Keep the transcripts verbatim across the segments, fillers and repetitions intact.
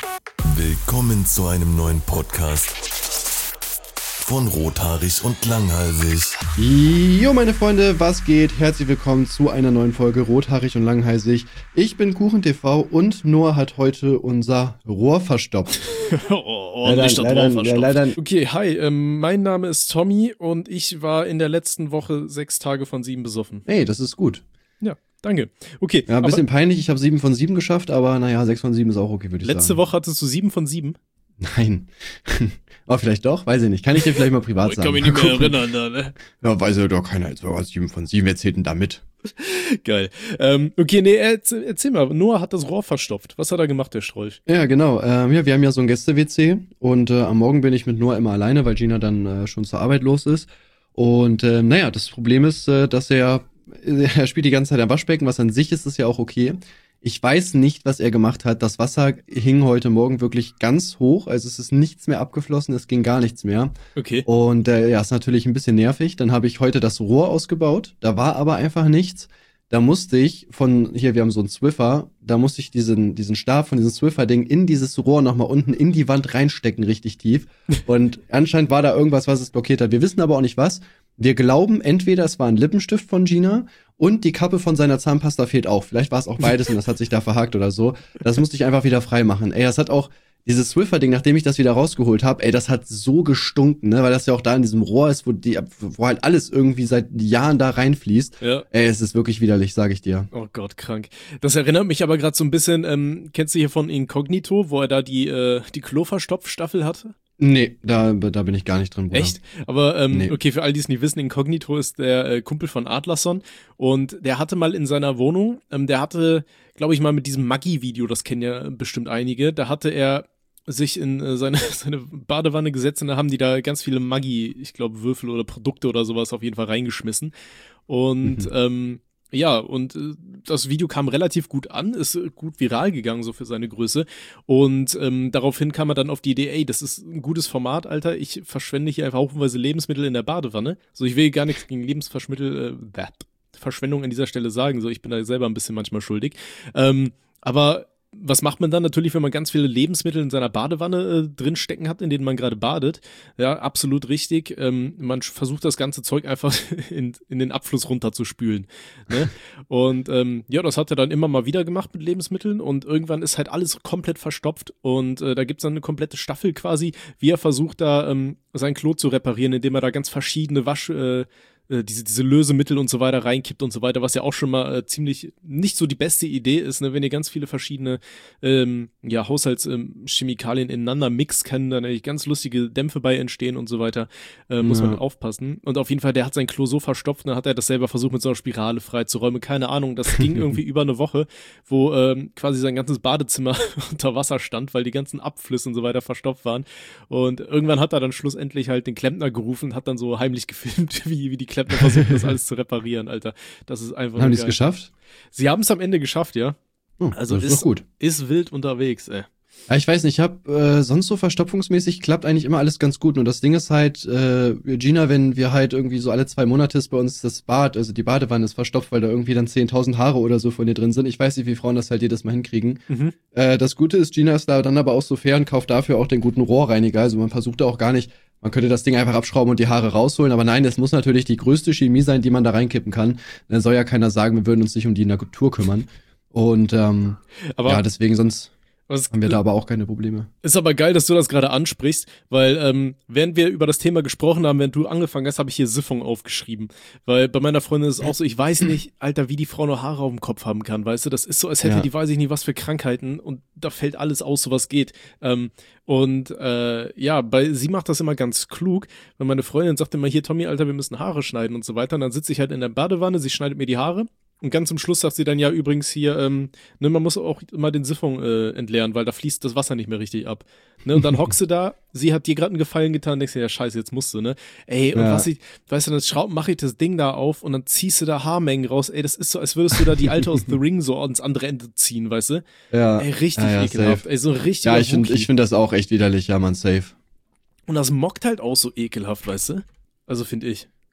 Willkommen zu einem neuen Podcast von Rothaarig und Langhalsig. Jo, meine Freunde, was geht? Herzlich willkommen zu einer neuen Folge Rothaarig und Langhalsig. Ich bin KuchenTV und Noah hat heute unser Rohr verstopft. oh, ordentlich das Rohr verstopft. Ja, leider. Okay, hi, ähm, mein Name ist Tommy und ich war in der letzten Woche sechs Tage von sieben besoffen. Hey, das ist gut. Ja, danke. Okay. Ja, ein bisschen peinlich, ich habe sieben von sieben geschafft, aber naja, sechs von sieben ist auch okay, würde ich letzte sagen. Letzte Woche hattest du sieben von sieben? Nein. Aber vielleicht doch, weiß ich nicht. Kann ich dir vielleicht mal privat oh, ich sagen. Ich kann mich nicht mehr erinnern, da, ne? Ja, weiß ja doch keiner. Jetzt war sieben von sieben, wer zählt denn da mit? Geil. Ähm, okay, nee, erzähl, erzähl mal. Noah hat das Rohr verstopft. Was hat er gemacht, der Strolch? Ja, genau. Ähm, ja, wir haben ja so ein Gäste-W C und äh, am Morgen bin ich mit Noah immer alleine, weil Gina dann äh, schon zur Arbeit los ist. Und äh, naja, das Problem ist, äh, dass er, er spielt die ganze Zeit am Waschbecken, was an sich ist, ist ja auch okay. Ich weiß nicht, was er gemacht hat. Das Wasser hing heute Morgen wirklich ganz hoch. Also es ist nichts mehr abgeflossen, es ging gar nichts mehr. Okay. Und äh, ja, ist natürlich ein bisschen nervig. Dann habe ich heute das Rohr ausgebaut. Da war aber einfach nichts. Da musste ich von, hier, wir haben so einen Swiffer, da musste ich diesen, diesen Stab von diesem Swiffer-Ding in dieses Rohr nochmal unten in die Wand reinstecken, richtig tief. Und anscheinend war da irgendwas, was es blockiert hat. Wir wissen aber auch nicht was. Wir glauben, entweder es war ein Lippenstift von Gina und die Kappe von seiner Zahnpasta fehlt auch. Vielleicht war es auch beides und das hat sich da verhakt oder so. Das musste ich einfach wieder freimachen. Ey, das hat auch, dieses Swiffer-Ding, nachdem ich das wieder rausgeholt habe, ey, das hat so gestunken, ne, weil das ja auch da in diesem Rohr ist, wo die, wo halt alles irgendwie seit Jahren da reinfließt. Ja. Ey, es ist wirklich widerlich, sag ich dir. Oh Gott, krank. Das erinnert mich aber gerade so ein bisschen, ähm, kennst du hier von Incognito, wo er da die, äh, die Kloverstopfstaffel hatte? Nee, da, da bin ich gar nicht drin, Bruder. Echt? Aber ähm, nee. Okay, für all die es nicht wissen, Incognito ist der äh, Kumpel von Adlerson und der hatte mal in seiner Wohnung, ähm, der hatte, glaube ich mal mit diesem Maggi-Video, das kennen ja bestimmt einige, da hatte er sich in äh, seine, seine Badewanne gesetzt und da haben die da ganz viele Maggi, ich glaube Würfel oder Produkte oder sowas auf jeden Fall reingeschmissen und mhm. ähm, ja, und äh, das Video kam relativ gut an, ist äh, gut viral gegangen, so für seine Größe. Und ähm, daraufhin kam er dann auf die Idee, ey, das ist ein gutes Format, Alter. Ich verschwende hier einfach haufenweise Lebensmittel in der Badewanne. So, ich will gar nichts gegen Lebensverschmittel, äh, Verschwendung an dieser Stelle sagen. So, ich bin da selber ein bisschen manchmal schuldig. Ähm, aber was macht man dann natürlich, wenn man ganz viele Lebensmittel in seiner Badewanne äh, drin stecken hat, in denen man gerade badet? Ja, absolut richtig. Ähm, man versucht das ganze Zeug einfach in, in den Abfluss runterzuspülen. Ne? Und ähm, ja, das hat er dann immer mal wieder gemacht mit Lebensmitteln und irgendwann ist halt alles komplett verstopft und äh, da gibt's dann eine komplette Staffel quasi, wie er versucht da ähm, sein Klo zu reparieren, indem er da ganz verschiedene Wasch... Äh, diese diese Lösemittel und so weiter reinkippt und so weiter, was ja auch schon mal äh, ziemlich nicht so die beste Idee ist, ne? Wenn ihr ganz viele verschiedene ähm, ja, Haushaltschemikalien ähm, ineinander mixt, können dann natürlich ganz lustige Dämpfe bei entstehen und so weiter, äh, muss ja. man aufpassen. Und auf jeden Fall, der hat sein Klo so verstopft, dann hat er das selber versucht mit so einer Spirale freizuräumen, keine Ahnung, das ging irgendwie über eine Woche, wo ähm, quasi sein ganzes Badezimmer unter Wasser stand, weil die ganzen Abflüsse und so weiter verstopft waren und irgendwann hat er dann schlussendlich halt den Klempner gerufen, hat dann so heimlich gefilmt, wie, wie die Klempner versuchen, das alles zu reparieren, Alter. Das ist einfach. Haben die es geschafft? Sie haben es am Ende geschafft, ja. Oh, also das ist ist, doch gut. Ist wild unterwegs, ey. Ja, ich weiß nicht, ich hab äh, sonst so verstopfungsmäßig klappt eigentlich immer alles ganz gut. Und das Ding ist halt, äh, Gina, wenn wir halt irgendwie so alle zwei Monate ist bei uns das Bad, also die Badewanne ist verstopft, weil da irgendwie dann zehntausend Haare oder so von dir drin sind. Ich weiß nicht, wie Frauen das halt jedes Mal hinkriegen. Mhm. Äh, das Gute ist, Gina ist da dann aber auch so fair und kauft dafür auch den guten Rohrreiniger. Also man versucht da auch gar nicht, man könnte das Ding einfach abschrauben und die Haare rausholen, aber nein, es muss natürlich die größte Chemie sein, die man da reinkippen kann. Dann soll ja keiner sagen, wir würden uns nicht um die Natur kümmern. Und ähm, aber ja, deswegen sonst Was, haben wir da aber auch keine Probleme. Ist aber geil, dass du das gerade ansprichst, weil ähm, während wir über das Thema gesprochen haben, während du angefangen hast, habe ich hier Siffung aufgeschrieben. Weil bei meiner Freundin ist es auch so, ich weiß nicht, Alter, wie die Frau noch Haare auf dem Kopf haben kann, weißt du? Das ist so, als hätte ja. die, weiß ich nicht, was für Krankheiten und da fällt alles aus, so was geht. Ähm, und äh, ja, bei sie macht das immer ganz klug, weil meine Freundin sagt immer, hier Tommy, Alter, wir müssen Haare schneiden und so weiter. Und dann sitze ich halt in der Badewanne, sie schneidet mir die Haare. Und ganz zum Schluss sagt sie dann ja übrigens hier, ähm, ne, man muss auch immer den Siphon äh, entleeren, weil da fließt das Wasser nicht mehr richtig ab. Ne, und dann hockst du da, sie hat dir gerade einen Gefallen getan, denkst dir, ja scheiße, jetzt musst du, ne? Ey, und ja. was ich, weißt du, dann schraub, mach ich das Ding da auf und dann ziehst du da Haarmengen raus. Ey, das ist so, als würdest du da die Alte aus The Ring so ans andere Ende ziehen, weißt du? Ja. Ey, richtig ja, ja, ekelhaft. Safe. Ey, so richtig. Ja, ich finde ich find das auch echt widerlich, ja, man, safe. Und das mockt halt auch so ekelhaft, weißt du? Also finde ich.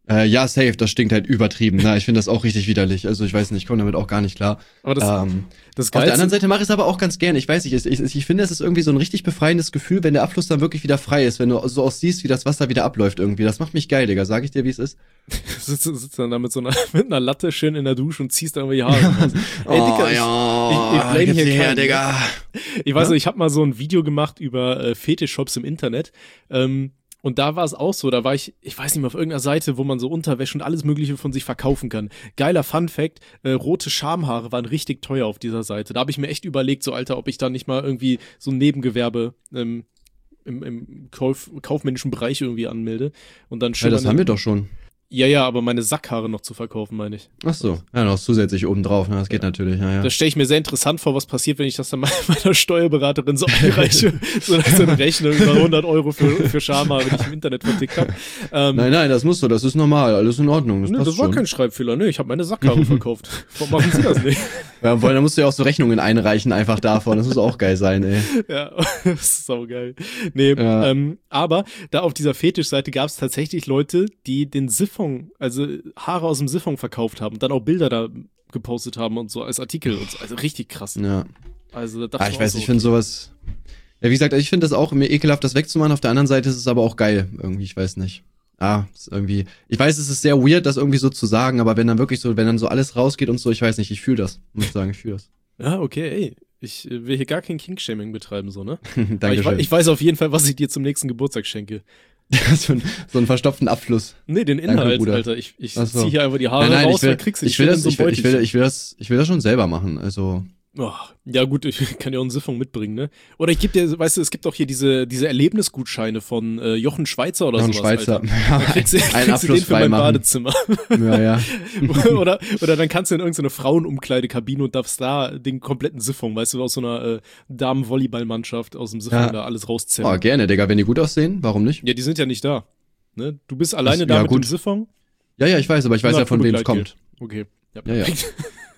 Äh, ja, safe, das stinkt halt übertrieben. Na, ich finde das auch richtig widerlich. Also ich weiß nicht, ich komme damit auch gar nicht klar. Aber das, ähm, das auf der Geilste, anderen Seite mache ich es aber auch ganz gerne. Ich weiß nicht, ich, ich, ich finde, es ist irgendwie so ein richtig befreiendes Gefühl, wenn der Abfluss dann wirklich wieder frei ist, wenn du so auch siehst, wie das Wasser wieder abläuft irgendwie. Das macht mich geil, Digga. Sag ich dir, wie es ist? sitzt, sitzt dann da mit so einer, mit einer Latte schön in der Dusche und ziehst da irgendwie Haare. Ey, Dicker, ich, ja, ich, ich blame hier her, keinen, Digga. Ich weiß Ja? nicht, ich habe mal so ein Video gemacht über äh, Fetischshops im Internet. Ähm, und da war es auch so, da war ich, ich weiß nicht mehr, auf irgendeiner Seite, wo man so Unterwäsche und alles Mögliche von sich verkaufen kann. Geiler Funfact, äh, rote Schamhaare waren richtig teuer auf dieser Seite. Da habe ich mir echt überlegt, so Alter, ob ich da nicht mal irgendwie so ein Nebengewerbe ähm, im, im Kauf, kaufmännischen Bereich irgendwie anmelde. Und dann Ja, das haben wir doch schon. Ja, ja, aber meine Sackhaare noch zu verkaufen, meine ich. Ach so, ja, noch zusätzlich oben drauf, ne? Das geht Ja. natürlich, ja, ja. Das stelle ich mir sehr interessant vor, was passiert, wenn ich das dann mal meiner Steuerberaterin so einreiche, so, so eine Rechnung über hundert Euro für, für Schamhaare, die ich im Internet vertickt habe. Ähm, Nein, nein, das musst du, das ist normal, alles in Ordnung, das nö, passt das war schon. kein Schreibfehler, ne, ich habe meine Sackhaare verkauft. Warum machen Sie das nicht? Ja, weil da musst du ja auch so Rechnungen einreichen einfach davon, das muss auch geil sein, ey. Ja, das ist saugeil. Nee, Ja. ähm, aber da auf dieser Fetischseite gab es tatsächlich Leute, die den Siphon, also Haare aus dem Siphon verkauft haben und dann auch Bilder da gepostet haben und so als Artikel und so. Also richtig krass. Ja. Also da dachte Ah, ich mir weiß, auch so, ich finde sowas, ja, wie gesagt, ich finde das auch mir ekelhaft, das wegzumachen, auf der anderen Seite ist es aber auch geil, irgendwie, ich weiß nicht. Ah, ist irgendwie, ich weiß, es ist sehr weird, das irgendwie so zu sagen, aber wenn dann wirklich so, wenn dann so alles rausgeht und so, ich weiß nicht, ich fühle das, muss ich sagen, ich fühle das. Ja, okay, ey. Ich äh, will hier gar kein King-Shaming betreiben, so, ne? Aber ich, Dankeschön. wei- ich weiß auf jeden Fall, was ich dir zum nächsten Geburtstag schenke. so, ein, so einen verstopften Abfluss. Nee, den Danke, Inhalt, Bruder. Alter. Ich, ich Ach so. zieh hier einfach die Haare Nein, nein, raus, ich will, dann kriegst du die ich will schön das, in so ich will, ich will, Beutelchen. ich will das, ich will das schon selber machen, also. Oh, ja gut, ich kann ja auch einen Siphon mitbringen, ne? Oder ich geb dir, weißt du, es gibt auch hier diese, diese Erlebnisgutscheine von äh, Jochen Schweizer oder Noch ein sowas, Schweizer. Alter. Ja, Dann kriegst du, einen kriegst du Abfluss den für mein frei machen. Badezimmer. Ja, ja. oder, oder dann kannst du in irgendeine Frauenumkleidekabine und darfst da den kompletten Siphon, weißt du, aus so einer äh, Damenvolleyballmannschaft aus dem Siphon Ja. da alles rauszählen. Oh, gerne, Digga, wenn die gut aussehen, warum nicht? Ja, die sind ja nicht da. Ne? Du bist alleine Das- da ja, mit gut. dem Siphon. Ja, ja, ich weiß, aber ich weiß Na, ja, von für wem es Begleitgeld. kommt. Okay. Ja, Ja, ja. perfekt.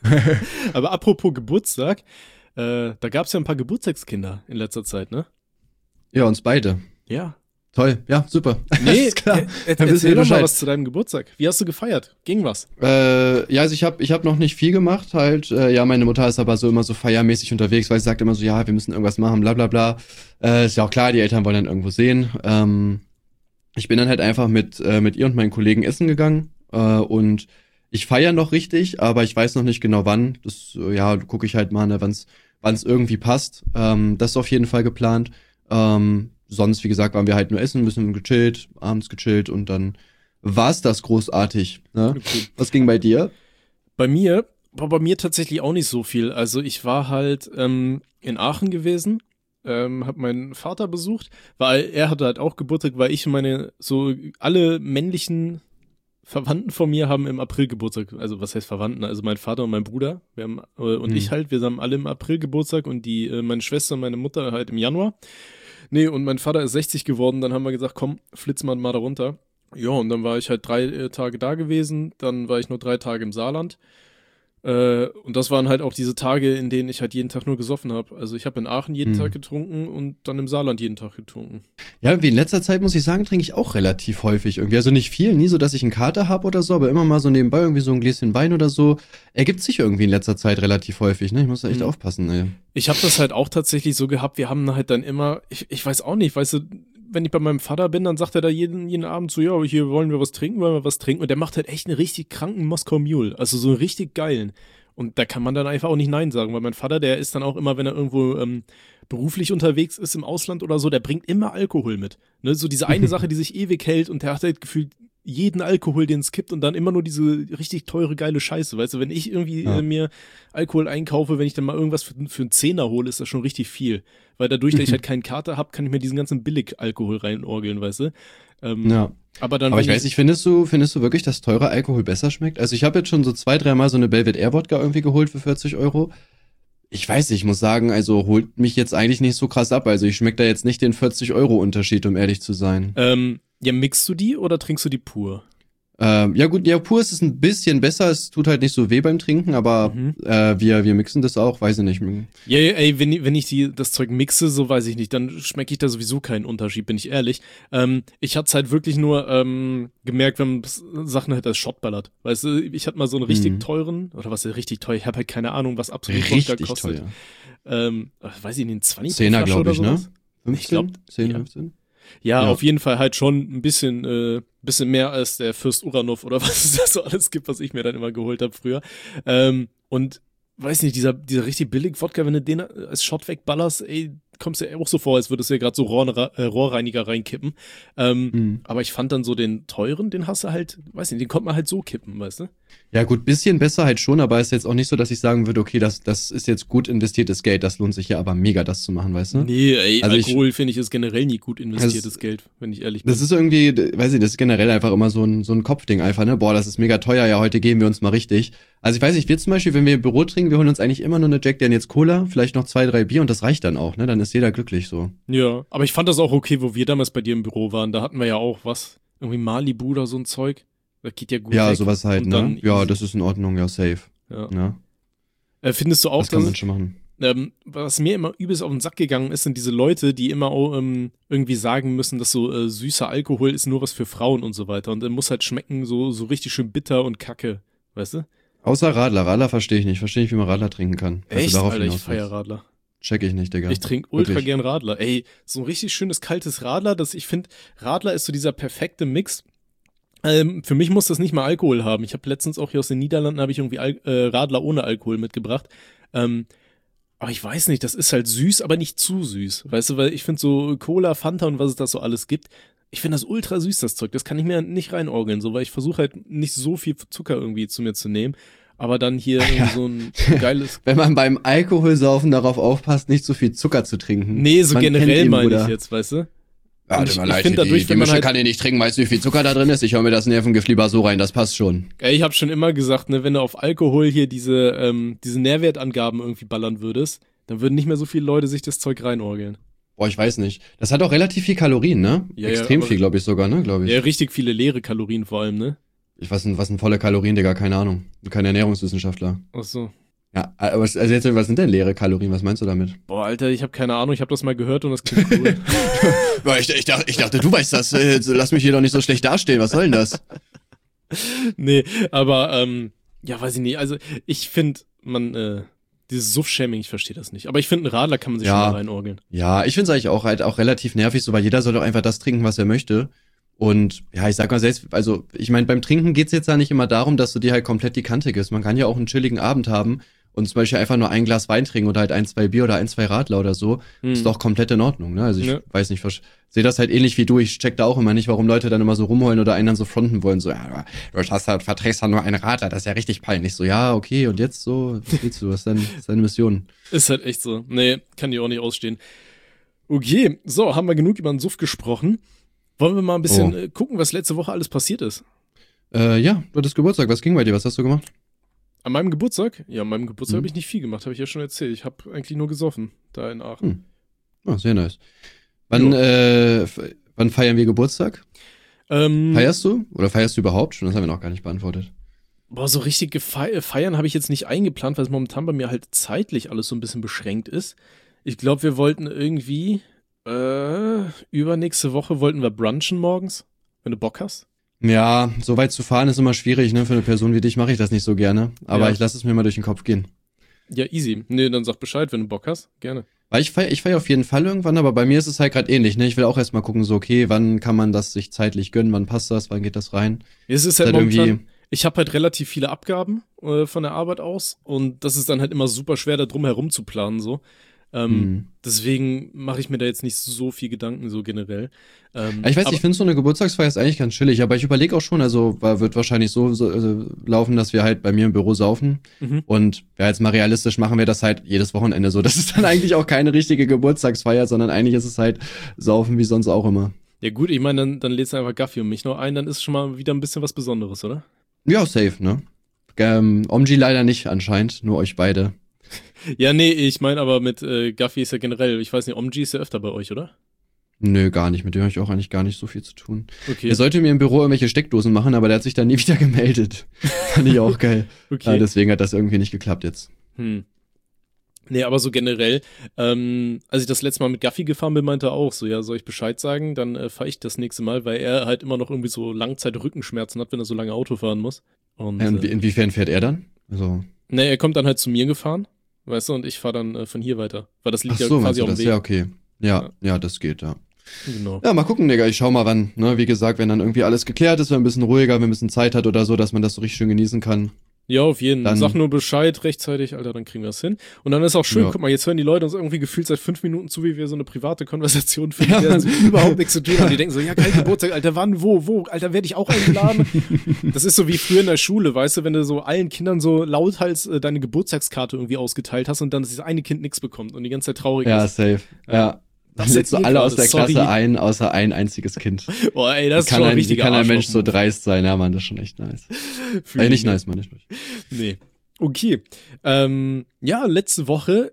Aber apropos Geburtstag, äh, da gab's ja ein paar Geburtstagskinder in letzter Zeit, ne? Ja, uns beide. Ja. Toll, ja, super. Nee, Alles klar. äh, er, Dann wisst erzähl ihr doch mal Bescheid. was zu deinem Geburtstag. Wie hast du gefeiert? Ging was? Äh, ja, also ich habe ich hab noch nicht viel gemacht, halt. Äh, ja, meine Mutter ist aber so immer so feiermäßig unterwegs, weil sie sagt immer so, ja, wir müssen irgendwas machen, bla bla bla. Äh, ist ja auch klar, die Eltern wollen dann irgendwo sehen. Ähm, ich bin dann halt einfach mit, äh, mit ihr und meinen Kollegen essen gegangen. Äh, und ich feiere noch richtig, aber ich weiß noch nicht genau wann. Das, äh, ja, gucke ich halt mal, ne, wann's, wann's irgendwie passt. Ähm, das ist auf jeden Fall geplant. Ähm, sonst, wie gesagt, waren wir halt nur essen, ein bisschen gechillt, abends gechillt und dann war's das großartig. Ne? Okay. Was ging bei dir? Bei mir war bei mir tatsächlich auch nicht so viel. Also ich war halt ähm, in Aachen gewesen, ähm, habe meinen Vater besucht, weil er hatte halt auch Geburtstag, weil ich und meine, so alle männlichen Verwandten von mir haben im April Geburtstag. Also was heißt Verwandten? Also mein Vater und mein Bruder, wir haben, äh, und Hm. ich halt, wir haben alle im April Geburtstag und die, äh, meine Schwester und meine Mutter halt im Januar. Nee, und mein Vater ist sechzig geworden, dann haben wir gesagt, komm, flitz mal mal da runter. Ja, und dann war ich halt drei äh, Tage da gewesen, dann war ich nur drei Tage im Saarland. Äh, und das waren halt auch diese Tage, in denen ich halt jeden Tag nur gesoffen habe. Also ich habe in Aachen jeden Hm. Tag getrunken und dann im Saarland jeden Tag getrunken. Ja, wie in letzter Zeit, muss ich sagen, trinke ich auch relativ häufig irgendwie. Also nicht viel, nie so, dass ich einen Kater habe oder so, aber immer mal so nebenbei irgendwie so ein Gläschen Wein oder so. Ergibt sich irgendwie in letzter Zeit relativ häufig, ne? Ich muss da echt Hm. aufpassen, ey. Ich habe das halt auch tatsächlich so gehabt, wir haben halt dann immer, ich, ich weiß auch nicht, weißt du, wenn ich bei meinem Vater bin, dann sagt er da jeden, jeden Abend so, ja, hier wollen wir was trinken, wollen wir was trinken. Und der macht halt echt einen richtig kranken Moskau Mule, also so einen richtig geilen. Und da kann man dann einfach auch nicht Nein sagen, weil mein Vater, der ist dann auch immer, wenn er irgendwo ähm, beruflich unterwegs ist im Ausland oder so, der bringt immer Alkohol mit. Ne? So diese eine Sache, die sich ewig hält und der hat halt gefühlt jeden Alkohol, den es gibt und dann immer nur diese richtig teure, geile Scheiße. Weißt du, wenn ich irgendwie Ja. äh, mir Alkohol einkaufe, wenn ich dann mal irgendwas für, für einen Zehner hole, ist das schon richtig viel. Weil dadurch, dass ich halt keinen Kater habe, kann ich mir diesen ganzen Billig-Alkohol reinorgeln, weißt du? Ähm, Ja. Aber dann, Aber ich wenn weiß nicht, findest du, findest du wirklich, dass teurer Alkohol besser schmeckt? Also ich habe jetzt schon so zwei, dreimal so eine Belvedere Wodka irgendwie geholt für vierzig Euro. Ich weiß nicht, ich muss sagen, also holt mich jetzt eigentlich nicht so krass ab. Also ich schmeck da jetzt nicht den vierzig Euro Unterschied, um ehrlich zu sein. ähm, ja, mixst du die oder trinkst du die pur? Ähm, ja gut, ja, pur ist es ein bisschen besser, es tut halt nicht so weh beim Trinken, aber Mhm. äh, wir, wir mixen das auch, weiß ich nicht. Ja, ja, ey, wenn, ich- wenn ich die, das Zeug mixe, so weiß ich nicht, dann schmecke ich da sowieso keinen Unterschied, bin ich ehrlich. Ähm, ich hatte es halt wirklich nur ähm, gemerkt, wenn man s- Sachen halt als Shot ballert. Weißt du, ich hatte mal so einen richtig Mhm. teuren, oder was ist richtig teuer, ich habe halt keine Ahnung, was absolut Wodka Richtig kostet. teuer. Ähm, äh, weiß ich nicht, zwanzig Zehner, Flasche glaube oder ich, ne? sowas? fünfzehn? Ich glaub, zehn, ja. fünfzehn? Ja, Ja. auf jeden Fall halt schon ein bisschen, äh, bisschen mehr als der Fürst Uranov oder was es da so alles gibt, was ich mir dann immer geholt habe früher. Ähm, und weiß nicht, dieser, dieser richtig billig Wodka, wenn du den als Shot wegballerst, ey, kommst dir auch so vor, als würdest du ja gerade so Rohr, äh, Rohrreiniger reinkippen. Ähm, Mhm. aber ich fand dann so den teuren, den hast du halt, weiß nicht, den konnte man halt so kippen, weißt du? Ja gut, bisschen besser halt schon, aber ist jetzt auch nicht so, dass ich sagen würde, okay, das, das ist jetzt gut investiertes Geld, das lohnt sich ja aber mega, das zu machen, weißt du? Nee, ey, Also ich- Alkohol finde ich ist generell nie gut investiertes Das- Geld, wenn ich ehrlich bin. Das ist irgendwie, weiß ich, das ist generell einfach immer so ein, so ein Kopfding einfach, ne? Boah, das ist mega teuer, ja, heute geben wir uns mal richtig. Also ich weiß nicht, wir zum Beispiel, wenn wir im Büro trinken, wir holen uns eigentlich immer nur eine Jack Daniels Cola, vielleicht noch zwei, drei Bier und das reicht dann auch, ne? Dann ist jeder glücklich so. Ja, aber ich fand das auch okay, wo wir damals bei dir im Büro waren. Da hatten wir ja auch was, irgendwie Malibu oder so ein Zeug. Das geht ja gut Ja, weg. sowas halt, Und ne? dann Ja, easy. das ist in Ordnung, ja, safe. Ja. Ne? Äh, findest du auch, Das kann dass man schon machen. ähm, was mir immer übelst auf den Sack gegangen ist, sind diese Leute, die immer auch, ähm, irgendwie sagen müssen, dass so äh, süßer Alkohol ist nur was für Frauen und so weiter. Und er muss halt schmecken, so, so richtig schön bitter und kacke. Weißt du? Außer Radler. Radler verstehe ich nicht. Verstehe nicht, wie man Radler trinken kann. Falls du Echt, darauf Alter, ich hinaus feier willst. Radler. Check ich nicht, Digga. Ich trinke ultra Wirklich. gern Radler. Ey, so ein richtig schönes kaltes Radler, das ich finde, Radler ist so dieser perfekte Mix. Ähm, für mich muss das nicht mal Alkohol haben. Ich habe letztens auch hier aus den Niederlanden habe ich irgendwie Al äh, Radler ohne Alkohol mitgebracht. Ähm, aber ich weiß nicht, das ist halt süß, aber nicht zu süß. Weißt du, weil ich finde so Cola, Fanta und was es da so alles gibt, ich finde das ultra süß, das Zeug. Das kann ich mir nicht reinorgeln, so, weil ich versuche halt nicht so viel Zucker irgendwie zu mir zu nehmen. Aber dann hier irgendwie so ein geiles. Wenn man beim Alkoholsaufen darauf aufpasst, nicht so viel Zucker zu trinken. Nee, so Man generell kennt ihn, meine Bruder. ich jetzt, weißt du? Ja, Und tut ich- mir ich leid, find die, dadurch, die wenn man Mische halt- kann ich nicht trinken, weißt du, wie viel Zucker da drin ist? Ich hau mir das Nervengift lieber so rein, das passt schon. Ey, ich habe schon immer gesagt, ne, wenn du auf Alkohol hier diese, ähm, diese Nährwertangaben irgendwie ballern würdest, dann würden nicht mehr so viele Leute sich das Zeug reinorgeln. Boah, ich weiß nicht. Das hat auch relativ viel Kalorien, ne? Ja, ja, Extrem aber- viel, glaube ich sogar, ne? Glaube ich. Ja, richtig viele leere Kalorien vor allem, ne? Ich weiß nicht, was sind volle Kalorien, Digga, keine Ahnung. Ich bin kein Ernährungswissenschaftler. Ach so. Ja, aber was- also jetzt, was sind denn leere Kalorien? Was meinst du damit? Boah, Alter, ich habe keine Ahnung, ich habe das mal gehört und das klingt cool. Boah, ich, ich, dachte, ich dachte, du weißt das. Äh, lass mich hier doch nicht so schlecht dastehen. Was soll denn das? Nee, aber, ähm, ja, weiß ich nicht. Also, ich finde, man, äh, dieses Suff-Shaming, ich verstehe das nicht. Aber ich finde, einen Radler kann man sich Ja. schon mal reinorgeln. Ja, ich finde es eigentlich auch halt auch relativ nervig, so, weil jeder soll doch einfach das trinken, was er möchte. Und ja, ich sag mal selbst, also ich meine, beim Trinken geht's jetzt ja nicht immer darum, dass du dir halt komplett die Kante gibst. Man kann ja auch einen chilligen Abend haben und zum Beispiel einfach nur ein Glas Wein trinken oder halt ein, zwei Bier oder ein, zwei Radler oder so. Hm. Ist doch komplett in Ordnung, ne? Also ich Ja. weiß nicht, sehe das halt ähnlich wie du. Ich check da auch immer nicht, warum Leute dann immer so rumheulen oder einen dann so fronten wollen. So, ja, du hast halt, verträgst halt nur einen Radler, das ist ja richtig peinlich. So, ja, okay, und jetzt so, was willst du? Was ist dein, was ist deine Mission? Ist halt echt so. Nee, kann die auch nicht ausstehen. Okay, so, haben wir genug über den Suff gesprochen. Wollen wir mal ein bisschen Oh. äh, gucken, was letzte Woche alles passiert ist? Äh, ja, du hattest Geburtstag. Was ging bei dir? Was hast du gemacht? An meinem Geburtstag? Ja, an meinem Geburtstag Mhm. habe ich nicht viel gemacht, habe ich ja schon erzählt. Ich habe eigentlich nur gesoffen, da in Aachen. Hm. Ah, sehr nice. Wann, äh, f- wann feiern wir Geburtstag? Ähm, Feierst du? Oder feierst du überhaupt schon? Das haben wir noch gar nicht beantwortet. Boah, so richtig gefei- feiern habe ich jetzt nicht eingeplant, weil es momentan bei mir halt zeitlich alles so ein bisschen beschränkt ist. Ich glaube, wir wollten irgendwie, äh, übernächste Woche wollten wir brunchen morgens, wenn du Bock hast. Ja, so weit zu fahren ist immer schwierig, ne? Für eine Person wie dich mache ich das nicht so gerne. Aber Ja. ich lasse es mir mal durch den Kopf gehen. Ja, easy. Nee, dann sag Bescheid, wenn du Bock hast. Gerne. Weil ich feiere ich feier auf jeden Fall irgendwann, aber bei mir ist es halt gerade ähnlich, ne? Ich will auch erstmal gucken, so, okay, wann kann man das sich zeitlich gönnen, wann passt das, wann geht das rein? Es ist halt Halt irgendwie- momentan, ich habe halt relativ viele Abgaben äh, von der Arbeit aus und das ist dann halt immer super schwer, da drum herum zu planen, so. Ähm, Hm. Deswegen mache ich mir da jetzt nicht so viel Gedanken, so generell. Ähm, Ich weiß, aber- ich finde so eine Geburtstagsfeier ist eigentlich ganz chillig, aber ich überlege auch schon, also war- wird wahrscheinlich so, so also laufen, dass wir halt bei mir im Büro saufen. Mhm. Und ja, jetzt mal realistisch machen wir das halt jedes Wochenende so. Das ist dann eigentlich auch keine richtige Geburtstagsfeier, sondern eigentlich ist es halt saufen wie sonst auch immer. Ja gut, ich meine, dann, dann lädst du einfach Gaffi und mich noch ein, dann ist schon mal wieder ein bisschen was Besonderes, oder? Ja, safe, ne? Ähm, Omji leider nicht anscheinend, nur euch beide. Ja, nee, ich meine aber mit äh, Gaffi ist ja generell, ich weiß nicht, Omji ist ja öfter bei euch, oder? Nö, gar nicht. Mit dem habe ich auch eigentlich gar nicht so viel zu tun. Okay. Er sollte mir im Büro irgendwelche Steckdosen machen, aber der hat sich dann nie wieder gemeldet. Fand ich auch geil. Okay. Ja, deswegen hat das irgendwie nicht geklappt jetzt. Hm. Nee, aber so generell, ähm, als ich das letzte Mal mit Gaffi gefahren bin, meinte er auch so, ja, soll ich Bescheid sagen, dann äh, fahre ich das nächste Mal, weil er halt immer noch irgendwie so Langzeit-Rückenschmerzen hat, wenn er so lange Auto fahren muss. Und, Ja, und wie, äh, inwiefern fährt er dann? Also, nee, er kommt dann halt zu mir gefahren, weißt du, und ich fahre dann äh, von hier weiter, weil das ach liegt ja so, quasi meinst du auf dem das? Weg. Ja, okay. Ja, Ja. ja, das geht, ja. Genau. Ja, mal gucken, Digga. Ich schau mal wann, ne? Wie gesagt, wenn dann irgendwie alles geklärt ist, wenn ein bisschen ruhiger, wenn man ein bisschen Zeit hat oder so, dass man das so richtig schön genießen kann. Ja, auf jeden Fall. Dann- Sag nur Bescheid rechtzeitig, Alter, dann kriegen wir es hin. Und dann ist auch schön, Ja. guck mal, jetzt hören die Leute uns irgendwie gefühlt seit fünf Minuten zu, wie wir so eine private Konversation führen, Ja, die Mann. so überhaupt nichts zu tun haben. Die denken so, ja, geil, Geburtstag, Alter, wann, wo, wo, Alter, werde ich auch eingeladen? Das ist so wie früher in der Schule, weißt du, wenn du so allen Kindern so lauthals äh, deine Geburtstagskarte irgendwie ausgeteilt hast und dann dieses eine Kind nichts bekommt und die ganze Zeit traurig Ja, ist. safe. Ja. Das Das seid sind so ihr alle gerade, aus der sorry. Klasse ein, außer ein einziges Kind. Boah, ey, das ist kann schon ein, wie richtig kann ein Mensch so dreist sein? Ja, Mann, das ist schon echt nice. Ey, nicht nice, Mann, nicht nice. Nee. Okay. Ähm, ja, letzte Woche,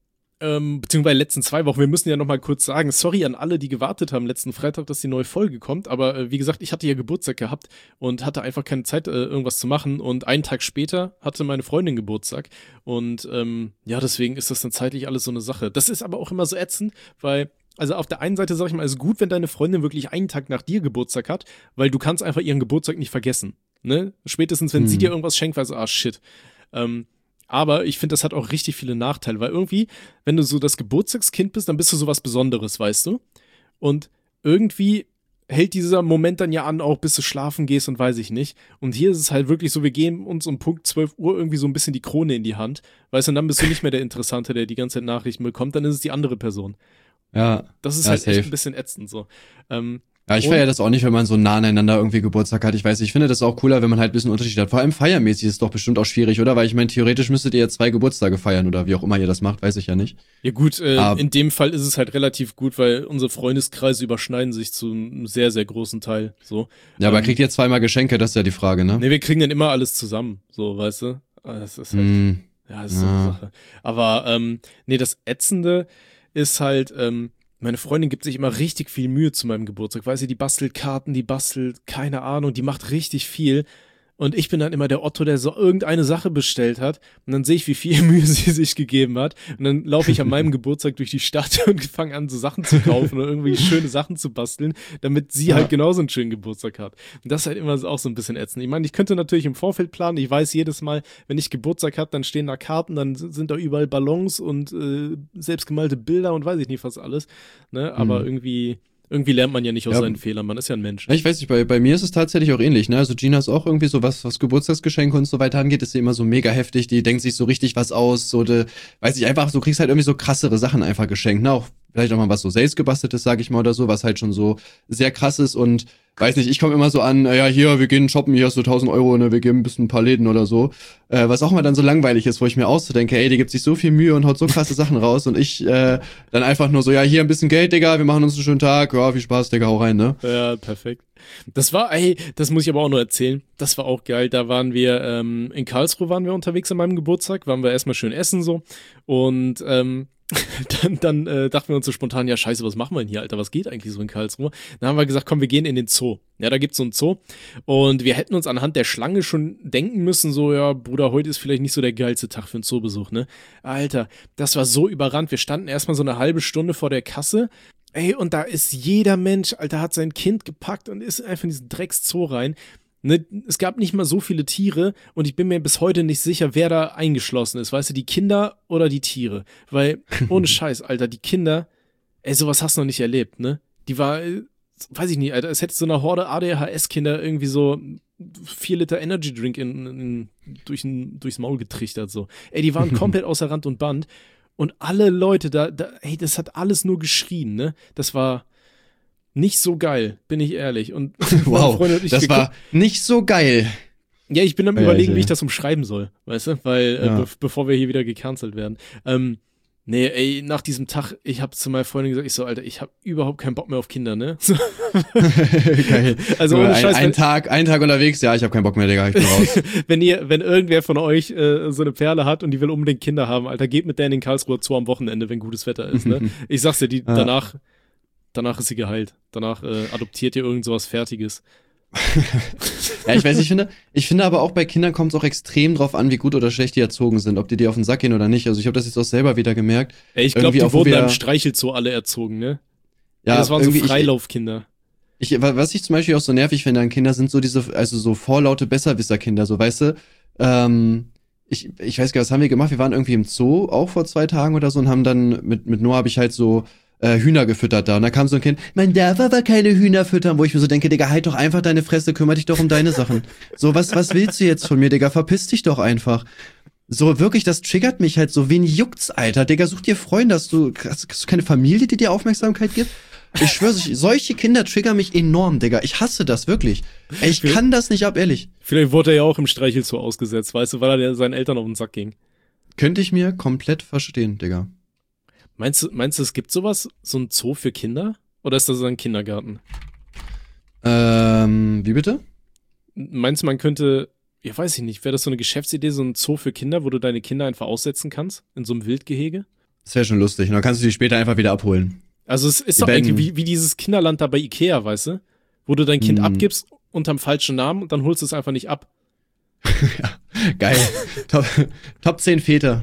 ähm, beziehungsweise letzten zwei Wochen, wir müssen ja noch mal kurz sagen, sorry an alle, die gewartet haben letzten Freitag, dass die neue Folge kommt, aber äh, wie gesagt, ich hatte ja Geburtstag gehabt und hatte einfach keine Zeit, äh, irgendwas zu machen und einen Tag später hatte meine Freundin Geburtstag und ähm, ja, deswegen ist das dann zeitlich alles so eine Sache. Das ist aber auch immer so ätzend, weil also auf der einen Seite sag ich mal, ist gut, wenn deine Freundin wirklich einen Tag nach dir Geburtstag hat, weil du kannst einfach ihren Geburtstag nicht vergessen, ne? Spätestens, wenn Hm. sie dir irgendwas schenkt, weißt du, ah, shit. Ähm, aber ich finde, das hat auch richtig viele Nachteile, weil irgendwie, wenn du so das Geburtstagskind bist, dann bist du sowas Besonderes, weißt du? Und irgendwie hält dieser Moment dann ja an, auch bis du schlafen gehst und weiß ich nicht. Und hier ist es halt wirklich so, wir geben uns um Punkt zwölf Uhr irgendwie so ein bisschen die Krone in die Hand, weißt du, und dann bist du nicht mehr der Interessante, der die ganze Zeit Nachrichten bekommt, dann ist es die andere Person. Ja. Das ist Ja, halt safe. echt ein bisschen ätzend so. Ähm, Ja, ich Und- feiere das auch nicht, wenn man so nah aneinander irgendwie Geburtstag hat. Ich weiß, ich finde das auch cooler, wenn man halt ein bisschen Unterschied hat. Vor allem feiermäßig ist es doch bestimmt auch schwierig, oder? Weil ich meine, theoretisch müsstet ihr ja zwei Geburtstage feiern oder wie auch immer ihr das macht, weiß ich ja nicht. Ja gut, äh, Aber- in dem Fall ist es halt relativ gut, weil unsere Freundeskreise überschneiden sich zu einem sehr, sehr großen Teil. So. Ja, aber Ähm, kriegt ihr zweimal Geschenke, das ist ja die Frage, ne? Nee, wir kriegen dann immer alles zusammen, so, weißt du? Ah, Das ist halt, Hm, ja, das ist so eine ja. Sache. Aber, ähm, nee, das Ätzende ist halt, ähm, meine Freundin gibt sich immer richtig viel Mühe zu meinem Geburtstag. Weißt du, die bastelt Karten, die bastelt, keine Ahnung, die macht richtig viel. Und ich bin dann immer der Otto, der so irgendeine Sache bestellt hat. Und dann sehe ich, wie viel Mühe sie sich gegeben hat. Und dann laufe ich an meinem Geburtstag durch die Stadt und fange an, so Sachen zu kaufen oder irgendwie schöne Sachen zu basteln, damit sie Ja. halt genauso einen schönen Geburtstag hat. Und das ist halt immer auch so ein bisschen ätzend. Ich meine, ich könnte natürlich im Vorfeld planen. Ich weiß jedes Mal, wenn ich Geburtstag habe, dann stehen da Karten, dann sind da überall Ballons und äh, selbstgemalte Bilder und weiß ich nicht was alles. Ne? Aber Mhm. irgendwie, irgendwie lernt man ja nicht aus Ja. seinen Fehlern. Man ist ja ein Mensch. Ja, ich weiß nicht, bei, bei mir ist es tatsächlich auch ähnlich, ne? Also Gina ist auch irgendwie so, was, was Geburtstagsgeschenke und so weiter angeht, ist sie immer so mega heftig, die denkt sich so richtig was aus, so, de, weiß ich einfach, du kriegst halt irgendwie so krassere Sachen einfach geschenkt, ne? Auch vielleicht auch mal was so selbst gebasteltes, sag ich mal, oder so, was halt schon so sehr krass ist und weiß nicht, ich komme immer so an, ja, hier, wir gehen shoppen, hier hast du tausend Euro, ne, wir geben ein bisschen ein paar Läden oder so, äh, was auch mal dann so langweilig ist, wo ich mir auch so denke, ey, die gibt sich so viel Mühe und haut so krasse Sachen raus und ich äh, dann einfach nur so, ja, hier ein bisschen Geld, Digga, wir machen uns einen schönen Tag, ja, viel Spaß, Digga, hau rein, ne? Ja, perfekt. Das war, ey, das muss ich aber auch nur erzählen. Das war auch geil. Da waren wir, ähm, in Karlsruhe waren wir unterwegs an meinem Geburtstag, waren wir erstmal schön essen so. Und ähm, dann, dann äh, dachten wir uns so spontan, ja scheiße, was machen wir denn hier, Alter, was geht eigentlich so in Karlsruhe? Dann haben wir gesagt, komm, wir gehen in den Zoo. Ja, da gibt's so einen Zoo. Und wir hätten uns anhand der Schlange schon denken müssen, so, ja, Bruder, heute ist vielleicht nicht so der geilste Tag für einen Zoobesuch, ne? Alter, das war so überrannt. Wir standen erstmal so eine halbe Stunde vor der Kasse. Ey, und da ist jeder Mensch, Alter, hat sein Kind gepackt und ist einfach in diesen Drecks-Zoo rein. Ne, es gab nicht mal so viele Tiere und ich bin mir bis heute nicht sicher, wer da eingeschlossen ist. Weißt du, die Kinder oder die Tiere? Weil, ohne Scheiß, Alter, die Kinder, ey, sowas hast du noch nicht erlebt, ne? Die war, äh, weiß ich nicht, Alter, es hätte so eine Horde A D H S-Kinder irgendwie so vier Liter Energy Drink in, in, durch ein, durchs Maul getrichtert, so. Ey, die waren komplett außer Rand und Band und alle Leute da, da, ey, das hat alles nur geschrien, ne? Das war nicht so geil, bin ich ehrlich. Und meine Wow, Freundin und ich, das wir war nicht so geil. ja, ich bin am Ja, überlegen, ja. wie ich das umschreiben soll, weißt du, weil, äh, Ja. be bevor wir hier wieder gecancelt werden. Ähm, nee, ey, nach diesem Tag, ich habe zu meiner Freundin gesagt, ich so, Alter, ich habe überhaupt keinen Bock mehr auf Kinder, ne? So, Geil. also Nur ohne ein, Scheiß, ein wenn, Tag, ein Tag unterwegs, ja, ich habe keinen Bock mehr, Digga, ich bin raus. wenn ihr, wenn irgendwer von euch äh, so eine Perle hat und die will unbedingt Kinder haben, Alter, geht mit der in den Karlsruher Zoo am Wochenende, wenn gutes Wetter ist, ne? Ich sag's dir, die Ja. danach, danach ist sie geheilt. Danach äh, adoptiert ihr irgend sowas Fertiges. Ja, ich weiß, ich finde, ich finde aber auch bei Kindern kommt es auch extrem drauf an, wie gut oder schlecht die erzogen sind, ob die dir auf den Sack gehen oder nicht. Also ich habe das jetzt auch selber wieder gemerkt. Ey, ich glaube, die Irgendwie auch, wo wurden wir- da im Streichelzoo alle erzogen, ne? Ja, Ja, das waren so irgendwie ich- Freilaufkinder. Ich, was ich zum Beispiel auch so nervig finde an Kindern, sind so diese, also so vorlaute Besserwisser-Kinder, so, weißt du, ähm, ich, ich weiß gar nicht, was haben wir gemacht? Wir waren irgendwie im Zoo, auch vor zwei Tagen oder so, und haben dann, mit, mit Noah habe ich halt so äh, Hühner gefüttert da. Und da kam so ein Kind, man darf aber keine Hühner füttern, wo ich mir so denke, Digga, halt doch einfach deine Fresse, kümmere dich doch um deine Sachen. So, was, was willst du jetzt von mir, Digga? Verpiss dich doch einfach. So, wirklich, das triggert mich halt so, wen juckt's, Alter? Digga, such dir Freunde, hast du, hast, hast du keine Familie, die dir Aufmerksamkeit gibt? Ich schwöre, solche Kinder triggern mich enorm, Digga. Ich hasse das, wirklich. Ey, ich kann das nicht ab, ehrlich. Vielleicht wurde er ja auch im Streichelzoo ausgesetzt, weißt du, weil er seinen Eltern auf den Sack ging. Könnte ich mir komplett verstehen, Digga. Meinst du, meinst du, es gibt sowas? So ein Zoo für Kinder? Oder ist das ein Kindergarten? Ähm, wie bitte? Meinst du, man könnte, ja weiß ich nicht, wäre das so eine Geschäftsidee, so ein Zoo für Kinder, wo du deine Kinder einfach aussetzen kannst? In so einem Wildgehege? Das wäre schon lustig. Und dann kannst du die später einfach wieder abholen. Also es ist Die doch werden- irgendwie wie, wie dieses Kinderland da bei Ikea, weißt du? Wo du dein Kind Hm. abgibst unterm falschen Namen und dann holst du es einfach nicht ab. Geil. Top, Top zehn Väter.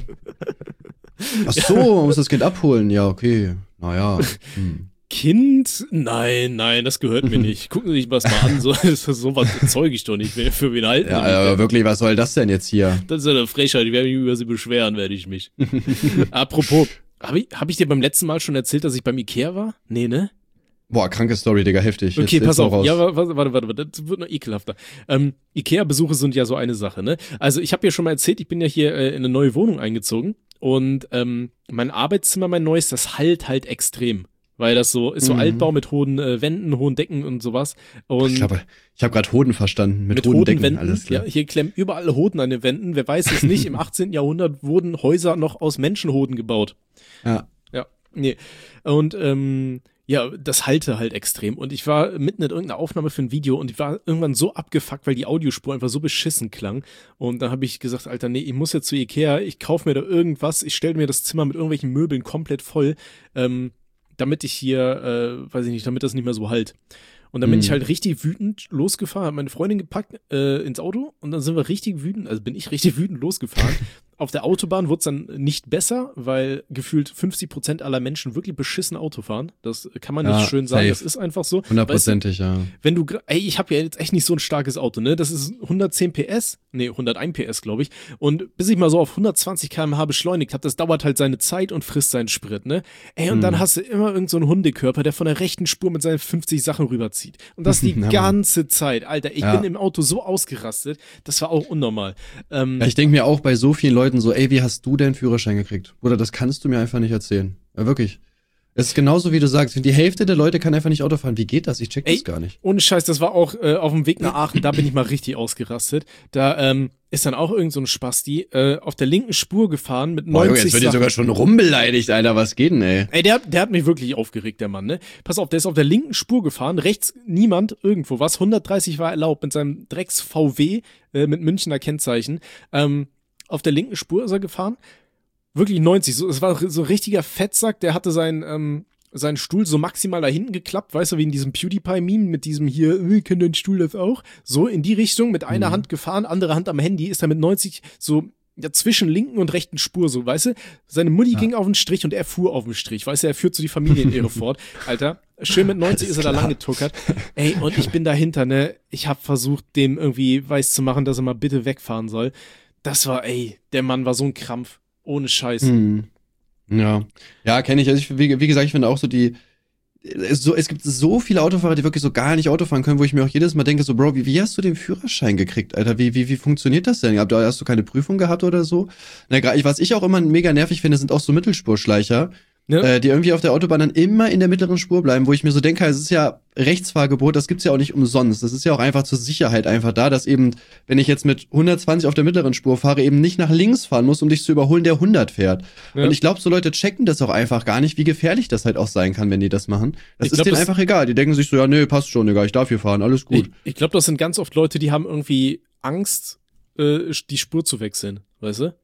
Ach so, man muss das Kind abholen. Ja, okay. Naja. Hm. Kind? Nein, nein, das gehört mir nicht. Gucken Sie sich das mal an, so, so was erzeuge ich doch nicht. Wer- Für wen halten Ja, Sie mich aber denn? wirklich, was soll das denn jetzt hier? Das ist ja eine Frechheit, ich werde mich über Sie beschweren, werde ich mich. Apropos, habe ich, hab ich dir beim letzten Mal schon erzählt, dass ich beim Ikea war? Nee, ne? Boah, kranke Story, Digga, heftig. Okay, jetzt, pass jetzt auf. hau raus. Ja, wa- wa- warte, warte, warte, das wird noch ekelhafter. Ähm, Ikea-Besuche sind ja so eine Sache, ne? Also ich habe ja schon mal erzählt, ich bin ja hier äh, in eine neue Wohnung eingezogen und ähm, mein Arbeitszimmer, mein neues, das halt halt extrem. Weil das so ist so Mhm. Altbau mit hohen äh, Wänden, hohen Decken und sowas. Und Ich habe ich hab gerade Hoden verstanden. Mit, mit hohen Decken, Hodenwänden. alles klar. Ja, hier klemmen überall Hoden an den Wänden. Wer weiß es nicht, im achtzehnten Jahrhundert wurden Häuser noch aus Menschenhoden gebaut. Ja. Ja, nee. Und ähm, ja, das halte halt extrem. Und ich war mitten in irgendeiner Aufnahme für ein Video und ich war irgendwann so abgefuckt, weil die Audiospur einfach so beschissen klang. Und dann habe ich gesagt, Alter, nee, ich muss jetzt zu Ikea, ich kaufe mir da irgendwas, ich stelle mir das Zimmer mit irgendwelchen Möbeln komplett voll, ähm, damit ich hier, äh, weiß ich nicht, damit das nicht mehr so halt. Und dann bin Mhm. ich halt richtig wütend losgefahren, habe meine Freundin gepackt äh, ins Auto und dann sind wir richtig wütend, also bin ich richtig wütend losgefahren. Auf der Autobahn wurde es dann nicht besser, weil gefühlt fünfzig Prozent aller Menschen wirklich beschissen Auto fahren. Das kann man nicht Ja, schön sagen, safe. das ist einfach so. Hundertprozentig, ja. Weißt du, wenn du, gra- ey, ich habe ja jetzt echt nicht so ein starkes Auto, ne? Das ist hundertzehn P S, nee, hunderteins P S, glaube ich. Und bis ich mal so auf hundertzwanzig Kilometer pro Stunde beschleunigt habe, das dauert halt seine Zeit und frisst seinen Sprit, ne? Ey, und Hm. dann hast du immer irgend so einen Hundekörper, der von der rechten Spur mit seinen fünfzig Sachen rüberzieht. Und das die Ja, Mann. ganze Zeit. Alter, ich Ja. bin im Auto so ausgerastet, das war auch unnormal. Ähm, Ja, ich denke mir auch bei so vielen Leuten so, ey, wie hast du denn Führerschein gekriegt? Bruder, das kannst du mir einfach nicht erzählen. Ja, wirklich. Es ist genauso, wie du sagst. Die Hälfte der Leute kann einfach nicht Auto fahren. Wie geht das? Ich check Ey, das gar nicht. Ohne Scheiß, das war auch äh, auf dem Weg nach Aachen, da bin ich mal richtig ausgerastet. Da ähm, ist dann auch irgend so ein Spasti äh, auf der linken Spur gefahren mit Boah, Junge, neunzig jetzt wird dir Sachen. sogar schon rumbeleidigt, Alter. Was geht denn, ey? Ey, der, der hat mich wirklich aufgeregt, der Mann, ne? Pass auf, der ist auf der linken Spur gefahren, rechts niemand, irgendwo was. hundertdreißig war erlaubt mit seinem Drecks-V W äh, mit Münchner Kennzeichen. Ähm, auf der linken Spur ist er gefahren. Wirklich neunzig. So, es war so ein richtiger Fettsack, der hatte seinen, ähm, seinen Stuhl so maximal da hinten geklappt, weißt du, wie in diesem PewDiePie-Meme mit diesem hier, äh, kann dein Stuhl das auch? So in die Richtung, mit einer Mhm. Hand gefahren, andere Hand am Handy, ist er mit neunzig so ja, zwischen linken und rechten Spur, so, weißt du? Seine Mutti Ja. ging auf den Strich und er fuhr auf den Strich, weißt du? Er führt so die Familienehre fort. Alter, schön mit neunzig Alles ist er da klar. lang getuckert. Ey, und ich bin dahinter, ne? Ich hab versucht, dem irgendwie weiß zu machen, dass er mal bitte wegfahren soll. Das war, ey, der Mann war so ein Krampf. Ohne Scheiß. Hm. Ja. Ja, kenne ich. Also ich, wie, wie gesagt, ich finde auch so die, es, so, es gibt so viele Autofahrer, die wirklich so gar nicht Auto fahren können, wo ich mir auch jedes Mal denke, so, Bro, wie, wie hast du den Führerschein gekriegt, Alter? Wie, wie, wie funktioniert das denn? Hast du hast du keine Prüfung gehabt oder so? Na, gra- was ich auch immer mega nervig finde, sind auch so Mittelspurschleicher, Ne? äh, die irgendwie auf der Autobahn dann immer in der mittleren Spur bleiben, wo ich mir so denke, es ist ja Rechtsfahrgebot, das gibt's ja auch nicht umsonst. Das ist ja auch einfach zur Sicherheit einfach da, dass eben, wenn ich jetzt mit hundertzwanzig auf der mittleren Spur fahre, eben nicht nach links fahren muss, um dich zu überholen, der hundert fährt. Ja. Und ich glaube, so Leute checken das auch einfach gar nicht, wie gefährlich das halt auch sein kann, wenn die das machen. Das Ich ist glaub, denen das- einfach egal. Die denken sich so, ja, nee, passt schon, egal, ich darf hier fahren, alles gut. Ich, ich glaube, das sind ganz oft Leute, die haben irgendwie Angst, äh, die Spur zu wechseln, weißt du? Ja.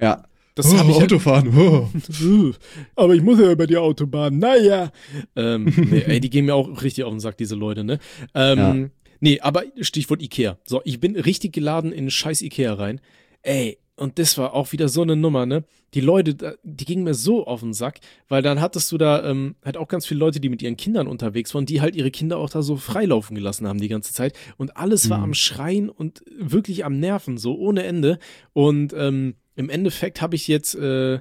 Das oh, hab ich Autofahren. Oh. Aber ich muss ja über die Autobahn. Naja. Ähm, nee, ey, die gehen mir auch richtig auf den Sack, diese Leute, ne? Ähm, ja. Nee, aber Stichwort Ikea. So, ich bin richtig geladen in scheiß Ikea rein. Ey, und das war auch wieder so eine Nummer, ne? Die Leute, die gingen mir so auf den Sack, weil dann hattest du da ähm, halt auch ganz viele Leute, die mit ihren Kindern unterwegs waren, die halt ihre Kinder auch da so freilaufen gelassen haben die ganze Zeit. Und alles war mhm. am Schreien und wirklich am Nerven, so ohne Ende. Und ähm, im Endeffekt habe ich jetzt äh,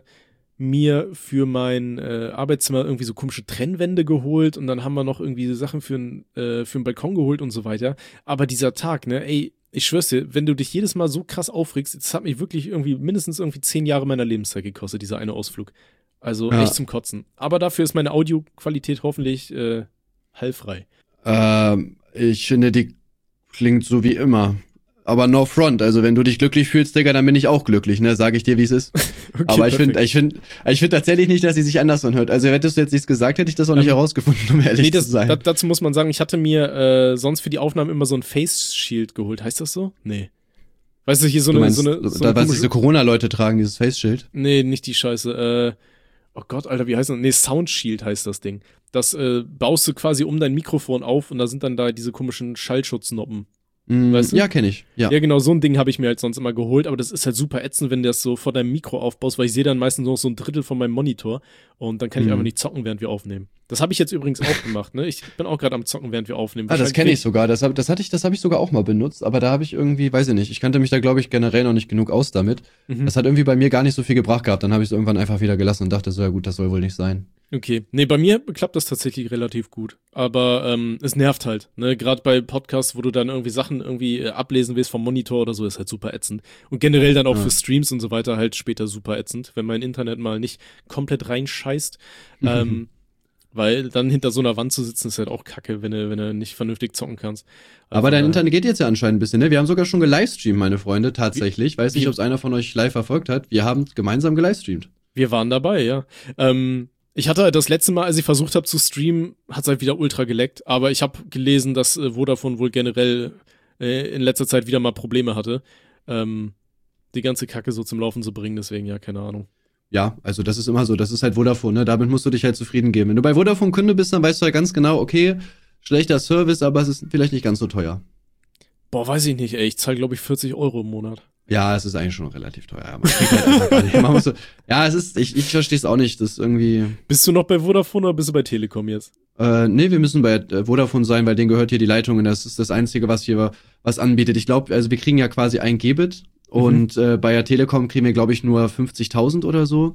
mir für mein äh, Arbeitszimmer irgendwie so komische Trennwände geholt und dann haben wir noch irgendwie Sachen für, ein, äh, für einen Balkon geholt und so weiter. Aber dieser Tag, ne, ey, ich schwör's dir, wenn du dich jedes Mal so krass aufregst, das hat mich wirklich irgendwie mindestens irgendwie zehn Jahre meiner Lebenszeit gekostet, dieser eine Ausflug. Also ja. echt zum Kotzen. Aber dafür ist meine Audioqualität hoffentlich äh, heilfrei. Ähm, ich finde, die klingt so wie immer. Aber no front, also wenn du dich glücklich fühlst, Digga, dann bin ich auch glücklich, ne, sag ich dir, wie es ist. Okay, aber ich finde, ich finde, ich finde tatsächlich nicht, dass sie sich anders anhört. Also hättest du jetzt nichts gesagt, hätte ich das auch nicht ähm, herausgefunden, um ehrlich nee, das, zu sein. Da, dazu muss man sagen, ich hatte mir äh, sonst für die Aufnahmen immer so ein Face Shield geholt. Heißt das so? Nee. Weißt du, hier so du eine, meinst, so eine, so da, eine was diese Corona-Leute tragen, dieses Face Shield? Nee, nicht die Scheiße. Äh, oh Gott, Alter, wie heißt das? Nee, Sound Shield heißt das Ding. Das äh, baust du quasi um dein Mikrofon auf und da sind dann da diese komischen Schallschutznoppen. Weißt du? Ja, kenne ich. Ja. ja, genau, so ein Ding habe ich mir halt sonst immer geholt, aber das ist halt super ätzend, wenn du das so vor deinem Mikro aufbaust, weil ich sehe dann meistens noch so ein Drittel von meinem Monitor und dann kann ich mhm. einfach nicht zocken, während wir aufnehmen. Das habe ich jetzt übrigens auch gemacht, ne? Ich bin auch gerade am Zocken, während wir aufnehmen. Ah, das kenne ich sogar. Das, hab, das hatte ich, das habe ich sogar auch mal benutzt, aber da habe ich irgendwie, weiß ich nicht, ich kannte mich da, glaube ich, generell noch nicht genug aus damit. Mhm. Das hat irgendwie bei mir gar nicht so viel gebracht gehabt. Dann habe ich es irgendwann einfach wieder gelassen und dachte so, ja gut, das soll wohl nicht sein. Okay, nee, bei mir klappt das tatsächlich relativ gut, aber ähm, es nervt halt, ne, gerade bei Podcasts, wo du dann irgendwie Sachen irgendwie äh, ablesen willst vom Monitor oder so, ist halt super ätzend und generell dann auch ja. für Streams und so weiter halt später super ätzend, wenn mein Internet mal nicht komplett reinscheißt, mhm. ähm, weil dann hinter so einer Wand zu sitzen ist halt auch kacke, wenn du, wenn du nicht vernünftig zocken kannst. Also aber dein Internet geht jetzt ja anscheinend ein bisschen, ne? Wir haben sogar schon gelivestreamt, meine Freunde, tatsächlich. Weiß nicht, ob es einer von euch live verfolgt hat. Wir haben gemeinsam gelivestreamt. Wir waren dabei, ja. Ähm, Ich hatte halt das letzte Mal, als ich versucht habe zu streamen, hat es halt wieder ultra geleckt. Aber ich habe gelesen, dass äh, Vodafone wohl generell äh, in letzter Zeit wieder mal Probleme hatte, ähm, die ganze Kacke so zum Laufen zu bringen. Deswegen, ja, keine Ahnung. Ja, also das ist immer so. Das ist halt Vodafone, ne? Damit musst du dich halt zufrieden geben. Wenn du bei Vodafone Kunde bist, dann weißt du halt ganz genau, okay, schlechter Service, aber es ist vielleicht nicht ganz so teuer. Boah, weiß ich nicht, ey. Ich zahle, glaube ich, vierzig Euro im Monat. Ja, es ist eigentlich schon relativ teuer. Ja, man kriegt halt einfach gar nicht. Man muss so, ja, es ist, ich, ich verstehe es auch nicht, das ist irgendwie. Bist du noch bei Vodafone oder bist du bei Telekom jetzt? Äh, nee, wir müssen bei äh, Vodafone sein, weil denen gehört hier die Leitung und das ist das Einzige, was hier was anbietet. Ich glaube, also wir kriegen ja quasi ein Gbit mhm. und äh, bei der Telekom kriegen wir, glaube ich, nur fünfzigtausend oder so.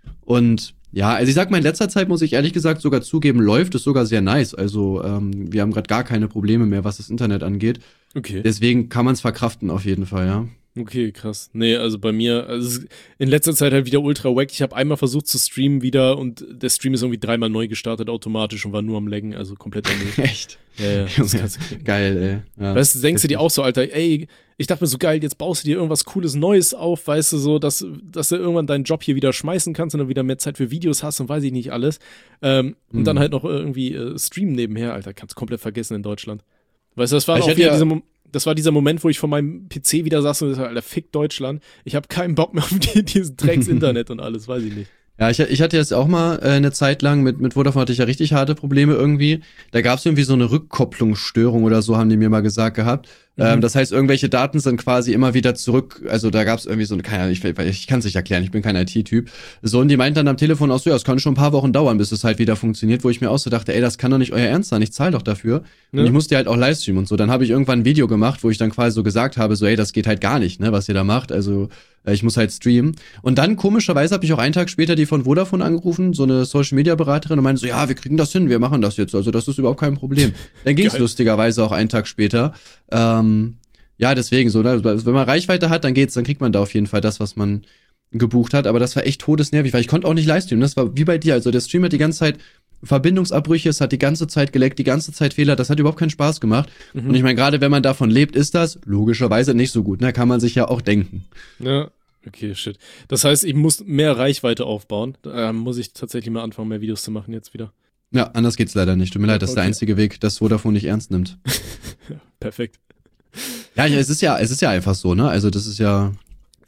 Und ja, also ich sag mal, in letzter Zeit muss ich ehrlich gesagt sogar zugeben, läuft es sogar sehr nice. Also ähm, wir haben gerade gar keine Probleme mehr, was das Internet angeht. Okay. Deswegen kann man es verkraften auf jeden Fall, ja. Okay, krass. Nee, also bei mir, also in letzter Zeit halt wieder ultra wack. Ich habe einmal versucht zu streamen wieder und der Stream ist irgendwie dreimal neu gestartet automatisch und war nur am Laggen, also komplett daneben. Echt? Ja, ja. Das kannst du geil, ey. Ja, weißt du, denkst du dir auch so, Alter, ey, ich dachte mir so geil, jetzt baust du dir irgendwas Cooles Neues auf, weißt du, so, dass, dass du irgendwann deinen Job hier wieder schmeißen kannst und dann wieder mehr Zeit für Videos hast und weiß ich nicht alles. Ähm, mhm. Und dann halt noch irgendwie äh, streamen nebenher, Alter, kannst du komplett vergessen in Deutschland. Weißt du, das war ich auch wieder ja dieser Moment. Das war dieser Moment, wo ich vor meinem P C wieder saß und gesagt, Alter, fick Deutschland. Ich habe keinen Bock mehr auf die, dieses Drecks-Internet und alles, weiß ich nicht. Ja, ich, ich hatte jetzt auch mal äh, eine Zeit lang, mit, mit Vodafone hatte ich ja richtig harte Probleme irgendwie. Da gab es irgendwie so eine Rückkopplungsstörung oder so, haben die mir mal gesagt gehabt. Mhm. Ähm, das heißt, irgendwelche Daten sind quasi immer wieder zurück, also da gab es irgendwie so eine, keine Ahnung, ich, ich kann es nicht erklären, ich bin kein I T-Typ. So, und die meinten dann am Telefon auch so, ja, es kann schon ein paar Wochen dauern, bis es halt wieder funktioniert, wo ich mir auch so dachte, ey, das kann doch nicht euer Ernst sein, ich zahle doch dafür. Ja. Und ich musste halt auch Livestreamen und so. Dann habe ich irgendwann ein Video gemacht, wo ich dann quasi so gesagt habe, so, ey, das geht halt gar nicht, ne, was ihr da macht, also ich muss halt streamen. Und dann, komischerweise, habe ich auch einen Tag später die von Vodafone angerufen, so eine Social-Media-Beraterin, und meinte so, ja, wir kriegen das hin, wir machen das jetzt, also das ist überhaupt kein Problem. Dann ging es lustigerweise auch einen Tag später. Ähm, ja, deswegen so, ne? Wenn man Reichweite hat, dann geht's, dann kriegt man da auf jeden Fall das, was man gebucht hat. Aber das war echt todesnervig, weil ich konnte auch nicht livestreamen. Das war wie bei dir, also der Stream hat die ganze Zeit Verbindungsabbrüche, es hat die ganze Zeit geleckt, die ganze Zeit Fehler, das hat überhaupt keinen Spaß gemacht. Mhm. Und ich meine, gerade wenn man davon lebt, ist das logischerweise nicht so gut, ne? Kann man sich ja auch denken. Ja, okay, shit. Das heißt, ich muss mehr Reichweite aufbauen. Da muss ich tatsächlich mal anfangen, mehr Videos zu machen jetzt wieder. Ja, anders geht's leider nicht. Tut mir leid, das ist okay. Der einzige Weg, dass Vodafone nicht ernst nimmt. Perfekt. Ja, es ist ja, es ist ja einfach so, ne? Also das ist ja.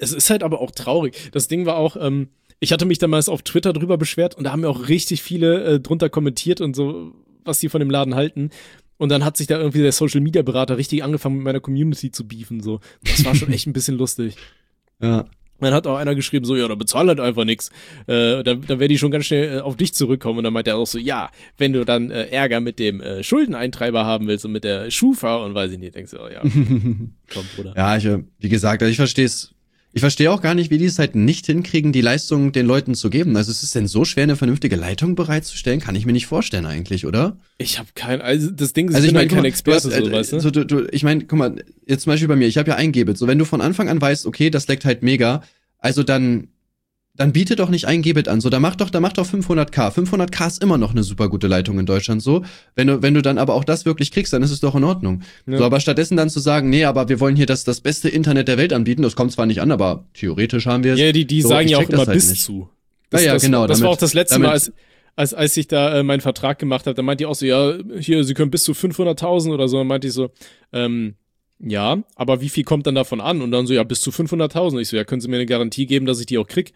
es ist halt aber auch traurig. Das Ding war auch, ähm, ich hatte mich damals auf Twitter drüber beschwert und da haben mir auch richtig viele äh, drunter kommentiert und so, was die von dem Laden halten. Und dann hat sich da irgendwie der Social-Media-Berater richtig angefangen, mit meiner Community zu beefen. So. Das war schon echt ein bisschen lustig. Ja. Dann hat auch einer geschrieben, so, ja, da bezahl halt einfach nix. Äh, dann, dann werde ich schon ganz schnell äh, auf dich zurückkommen. Und dann meint er auch so, ja, wenn du dann äh, Ärger mit dem äh, Schuldeneintreiber haben willst und mit der Schufa und weiß ich nicht, denkst du, oh ja, komm, Bruder. Ja, ich, wie gesagt, also ich verstehe es. Ich verstehe auch gar nicht, wie die es halt nicht hinkriegen, die Leistung den Leuten zu geben. Also es ist denn so schwer, eine vernünftige Leitung bereitzustellen? Kann ich mir nicht vorstellen eigentlich, oder? Ich habe kein, also das Ding ist, also ich bin halt mein, kein Experte, hast, so, äh, weißt du? So, du, du ich meine, guck mal, jetzt zum Beispiel bei mir, ich habe ja eingebet. So, wenn du von Anfang an weißt, okay, das leckt halt mega, also dann, dann biete doch nicht ein Gebit an. So, da mach doch, da mach doch fünfhunderttausend. fünfhunderttausend ist immer noch eine super gute Leitung in Deutschland. So, wenn du, wenn du dann aber auch das wirklich kriegst, dann ist es doch in Ordnung. Ja. So, aber stattdessen dann zu sagen, nee, aber wir wollen hier das, das beste Internet der Welt anbieten, das kommt zwar nicht an, aber theoretisch haben wir es. Ja, die, die so, sagen ja auch immer halt bis nicht. zu. Das, ja, ja, das, genau. Das damit, war auch das letzte damit, Mal, als, als, als ich da äh, meinen Vertrag gemacht habe, da meinte die auch so, ja, hier, sie können bis zu fünfhunderttausend oder so. Dann meinte ich so, ähm, ja, aber wie viel kommt dann davon an? Und dann so, ja, bis zu fünfhunderttausend. Ich so, ja, können Sie mir eine Garantie geben, dass ich die auch krieg?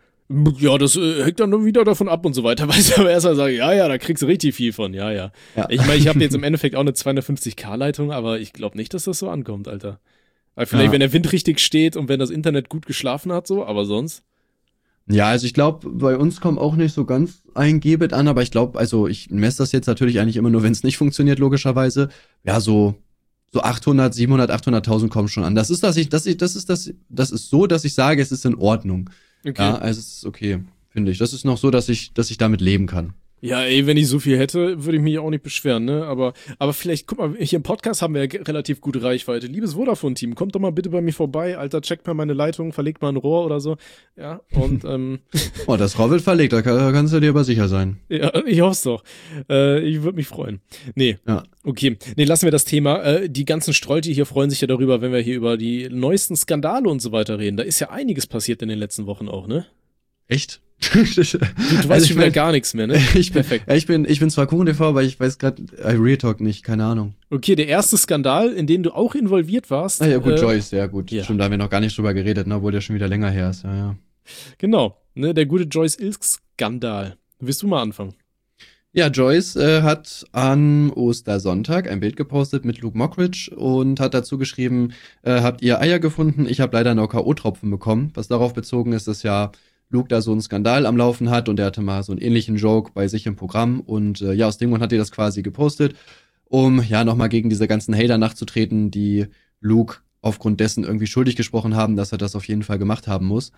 Ja, das äh, hängt dann nur wieder davon ab und so weiter. Weißt du, aber erstmal sagen, ja, ja, da kriegst du richtig viel von, ja, ja. ja. Ich meine, ich habe jetzt im Endeffekt auch eine zweihundertfünfzig K-Leitung, aber ich glaube nicht, dass das so ankommt, Alter. Weil vielleicht, ja. wenn der Wind richtig steht und wenn das Internet gut geschlafen hat, so, aber sonst. Ja, also ich glaube, bei uns kommt auch nicht so ganz ein Gebit an, aber ich glaube, also ich messe das jetzt natürlich eigentlich immer nur, wenn es nicht funktioniert, logischerweise. Ja, so so achthundert, siebenhundert, achthunderttausend kommen schon an. Das ist das, ich, das, ich, das ist das, das ist so, dass ich sage, es ist in Ordnung. Okay. Ja, also es ist okay, finde ich. Das ist noch so, dass ich, dass ich damit leben kann. Ja, ey, wenn ich so viel hätte, würde ich mich auch nicht beschweren, ne? Aber, aber vielleicht, guck mal, hier im Podcast haben wir ja relativ gute Reichweite. Liebes Vodafone-Team, kommt doch mal bitte bei mir vorbei, Alter, checkt mal meine Leitung, verlegt mal ein Rohr oder so. Ja, und, ähm. Oh, das Rohr wird verlegt, da, kann, da kannst du dir aber sicher sein. Ja, ich hoffe es doch. Äh, ich würde mich freuen. Nee. Ja. Okay. Nee, lassen wir das Thema. Äh, die ganzen Strolche hier freuen sich ja darüber, wenn wir hier über die neuesten Skandale und so weiter reden. Da ist ja einiges passiert in den letzten Wochen auch, ne? Echt? Du, du weißt also schon wieder gar nichts mehr, ne? Ich bin, Perfekt. Ja, ich bin, ich bin zwar Kuchen T V, aber ich weiß gerade Real Talk nicht, keine Ahnung. Okay, der erste Skandal, in den du auch involviert warst. Ah ja, gut, äh, Joyce, ja gut. Ja. Stimmt, da haben wir noch gar nicht drüber geredet, ne, obwohl der schon wieder länger her ist, ja, ja. Genau, ne, der gute Joyce-Ilk-Skandal. Willst du mal anfangen? Ja, Joyce äh, hat an Ostersonntag ein Bild gepostet mit Luke Mockridge und hat dazu geschrieben, äh, habt ihr Eier gefunden? Ich habe leider nur K O-Tropfen bekommen, was darauf bezogen ist, dass ja Luke da so einen Skandal am Laufen hat und er hatte mal so einen ähnlichen Joke bei sich im Programm und äh, ja, aus dem Grund hat er das quasi gepostet, um ja nochmal gegen diese ganzen Hater nachzutreten, die Luke aufgrund dessen irgendwie schuldig gesprochen haben, dass er das auf jeden Fall gemacht haben muss.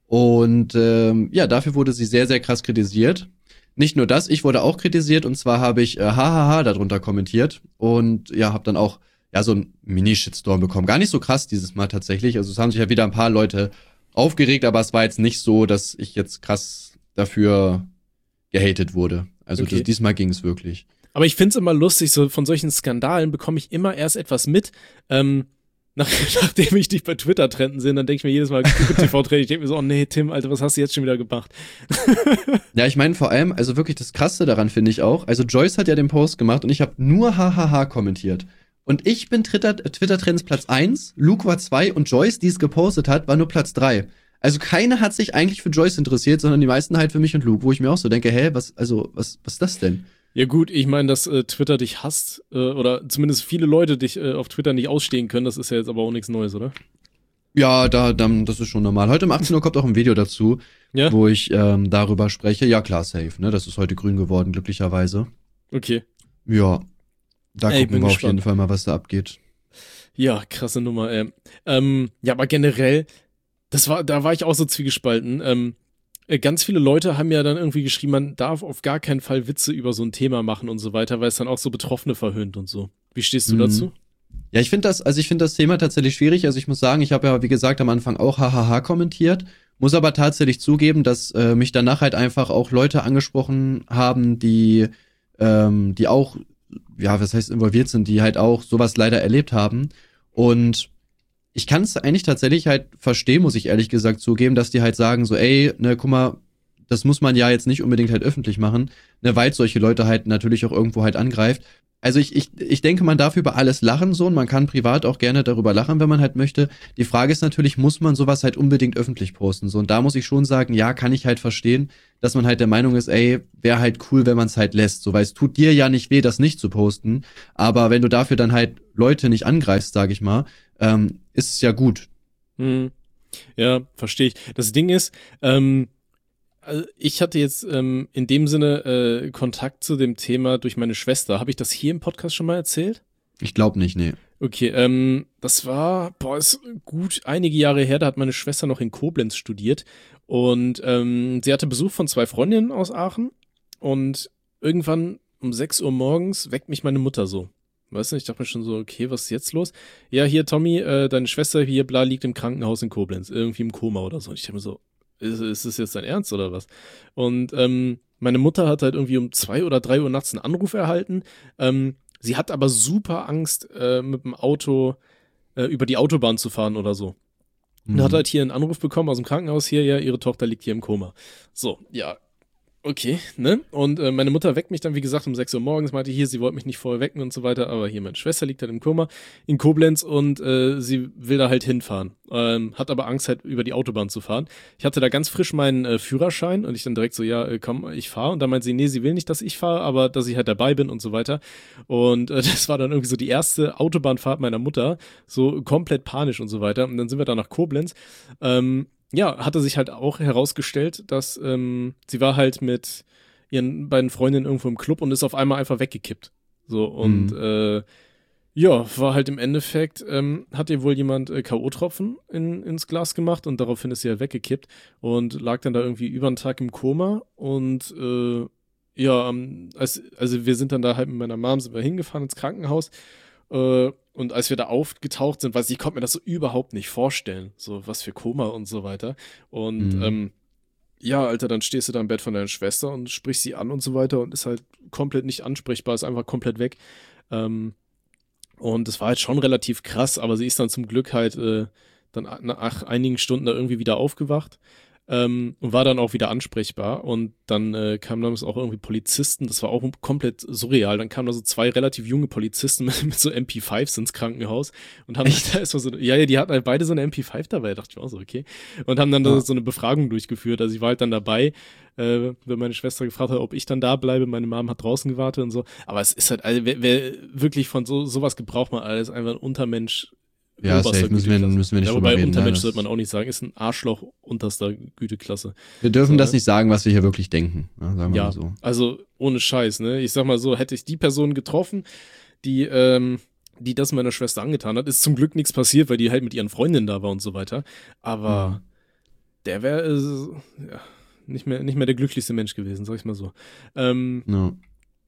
Und ähm, ja, dafür wurde sie sehr, sehr krass kritisiert. Nicht nur das, ich wurde auch kritisiert und zwar habe ich äh, hahaha darunter kommentiert und ja, habe dann auch ja so einen Mini-Shitstorm bekommen. Gar nicht so krass dieses Mal tatsächlich, also es haben sich ja wieder ein paar Leute aufgeregt, aber es war jetzt nicht so, dass ich jetzt krass dafür gehatet wurde. Also okay. das, diesmal ging es wirklich. Aber ich find's immer lustig, so von solchen Skandalen bekomme ich immer erst etwas mit, ähm, nach, nachdem ich dich bei Twitter trenden sehe, dann denke ich mir jedes Mal, T V-Trend, ich denke mir so, oh nee, Tim, Alter, was hast du jetzt schon wieder gemacht? Ja, ich meine vor allem, also wirklich das Krasse daran finde ich auch, also Joyce hat ja den Post gemacht und ich habe nur hahaha kommentiert. Und ich bin Twitter-Trends Platz eins, Luke war zwei und Joyce, die es gepostet hat, war nur Platz drei. Also keiner hat sich eigentlich für Joyce interessiert, sondern die meisten halt für mich und Luke, wo ich mir auch so denke, hä, was, also, was, was ist das denn? Ja gut, ich meine, dass äh, Twitter dich hasst, äh, oder zumindest viele Leute dich äh, auf Twitter nicht ausstehen können, das ist ja jetzt aber auch nichts Neues, oder? Ja, da, dann, das ist schon normal. Heute um achtzehn Uhr kommt auch ein Video dazu, ja? wo ich ähm, darüber spreche. Ja klar, safe, ne, das ist heute grün geworden, glücklicherweise. Okay. Ja. Da ey, gucken wir auf jeden Fall mal, was da abgeht. Ja, krasse Nummer, ey. Ähm, ja, aber generell, das war, da war ich auch so zwiegespalten. Ähm, ganz viele Leute haben ja dann irgendwie geschrieben, man darf auf gar keinen Fall Witze über so ein Thema machen und so weiter, weil es dann auch so Betroffene verhöhnt und so. Wie stehst du mhm. dazu? Ja, ich finde das, also ich finde das Thema tatsächlich schwierig. Also ich muss sagen, ich habe ja, wie gesagt, am Anfang auch hahaha kommentiert, muss aber tatsächlich zugeben, dass äh, mich danach halt einfach auch Leute angesprochen haben, die, ähm, die auch ja, was heißt involviert sind, die halt auch sowas leider erlebt haben. Und ich kann es eigentlich tatsächlich halt verstehen, muss ich ehrlich gesagt zugeben, dass die halt sagen so, ey, ne, guck mal, das muss man ja jetzt nicht unbedingt halt öffentlich machen, ne, weil solche Leute halt natürlich auch irgendwo halt angreift. Also ich, ich, ich denke, man darf über alles lachen so und man kann privat auch gerne darüber lachen, wenn man halt möchte. Die Frage ist natürlich, muss man sowas halt unbedingt öffentlich posten? So, und da muss ich schon sagen, ja, kann ich halt verstehen, dass man halt der Meinung ist, ey, wäre halt cool, wenn man es halt lässt. So, weil es tut dir ja nicht weh, das nicht zu posten. Aber wenn du dafür dann halt Leute nicht angreifst, sag ich mal, ähm, ist es ja gut. Hm. Ja, verstehe ich. Das Ding ist, ähm, also ich hatte jetzt ähm, in dem Sinne äh, Kontakt zu dem Thema durch meine Schwester. Habe ich das hier im Podcast schon mal erzählt? Ich glaube nicht, nee. Okay, ähm, das war, boah, ist gut einige Jahre her, da hat meine Schwester noch in Koblenz studiert und ähm, sie hatte Besuch von zwei Freundinnen aus Aachen und irgendwann um sechs Uhr morgens weckt mich meine Mutter so. Weißt du, ich dachte mir schon so, okay, was ist jetzt los? Ja, hier, Tommy, äh, deine Schwester hier, bla, liegt im Krankenhaus in Koblenz, irgendwie im Koma oder so. Und ich dachte mir so, ist, ist das jetzt dein Ernst oder was? Und ähm, meine Mutter hat halt irgendwie um zwei oder drei Uhr nachts einen Anruf erhalten. Ähm, sie hat aber super Angst, äh, mit dem Auto äh, über die Autobahn zu fahren oder so. Mhm. Und hat halt hier einen Anruf bekommen aus dem Krankenhaus, hier, ja, ihre Tochter liegt hier im Koma. So, ja, okay, ne? Und äh, meine Mutter weckt mich dann, wie gesagt, um sechs Uhr morgens, meinte hier, sie wollte mich nicht vorher wecken und so weiter, aber hier, meine Schwester liegt halt im Koma in Koblenz und äh, sie will da halt hinfahren. Ähm, hat aber Angst, halt über die Autobahn zu fahren. Ich hatte da ganz frisch meinen äh, Führerschein und ich dann direkt so, ja, äh, komm, ich fahre. Und dann meint sie, nee, sie will nicht, dass ich fahre, aber dass ich halt dabei bin und so weiter. Und äh, das war dann irgendwie so die erste Autobahnfahrt meiner Mutter, so komplett panisch und so weiter. Und dann sind wir da nach Koblenz. Ähm, Ja, hatte sich halt auch herausgestellt, dass ähm, sie war halt mit ihren beiden Freundinnen irgendwo im Club und ist auf einmal einfach weggekippt. So, und mhm. äh, ja, war halt im Endeffekt, ähm, hat ihr wohl jemand äh, K O-Tropfen in, ins Glas gemacht und daraufhin ist sie halt weggekippt und lag dann da irgendwie über einen Tag im Koma und äh, ja, ähm, als, also wir sind dann da halt mit meiner Mom, sind wir hingefahren ins Krankenhaus. Äh, und als wir da aufgetaucht sind, weiß ich, ich konnte mir das so überhaupt nicht vorstellen, so was für Koma und so weiter. Und mhm. ähm, ja, Alter, dann stehst du da im Bett von deiner Schwester und sprichst sie an und so weiter und ist halt komplett nicht ansprechbar, ist einfach komplett weg. Ähm, und das war halt schon relativ krass, aber sie ist dann zum Glück halt äh, dann nach einigen Stunden da irgendwie wieder aufgewacht. Ähm, und war dann auch wieder ansprechbar und dann äh, kamen damals auch irgendwie Polizisten, das war auch komplett surreal, dann kamen da so zwei relativ junge Polizisten mit, mit so M P fünfs ins Krankenhaus und haben da erstmal so, ja, ja, die hatten halt beide so eine M P fünf dabei, dachte ich auch so, okay, und haben dann ja. da so eine Befragung durchgeführt, also ich war halt dann dabei, äh, wenn meine Schwester gefragt hat, ob ich dann da bleibe, meine Mom hat draußen gewartet und so, aber es ist halt, also wer, wer wirklich von so sowas gebraucht man alles, einfach ein Untermensch. Ja, safe, müssen wir, müssen wir nicht ja, drüber reden. Wobei Untermensch ne? sollte man auch nicht sagen, ist ein Arschloch unterster Güteklasse. Wir dürfen so, das ne? nicht sagen, was wir hier wirklich denken. Ja, sagen wir ja mal so. Also ohne Scheiß, ne? Ich sag mal so, hätte ich die Person getroffen, die, ähm, die das meiner Schwester angetan hat, ist zum Glück nichts passiert, weil die halt mit ihren Freundinnen da war und so weiter. Aber mhm. der wäre äh, ja, nicht mehr, nicht mehr der glücklichste Mensch gewesen, sag ich mal so. Ähm, no.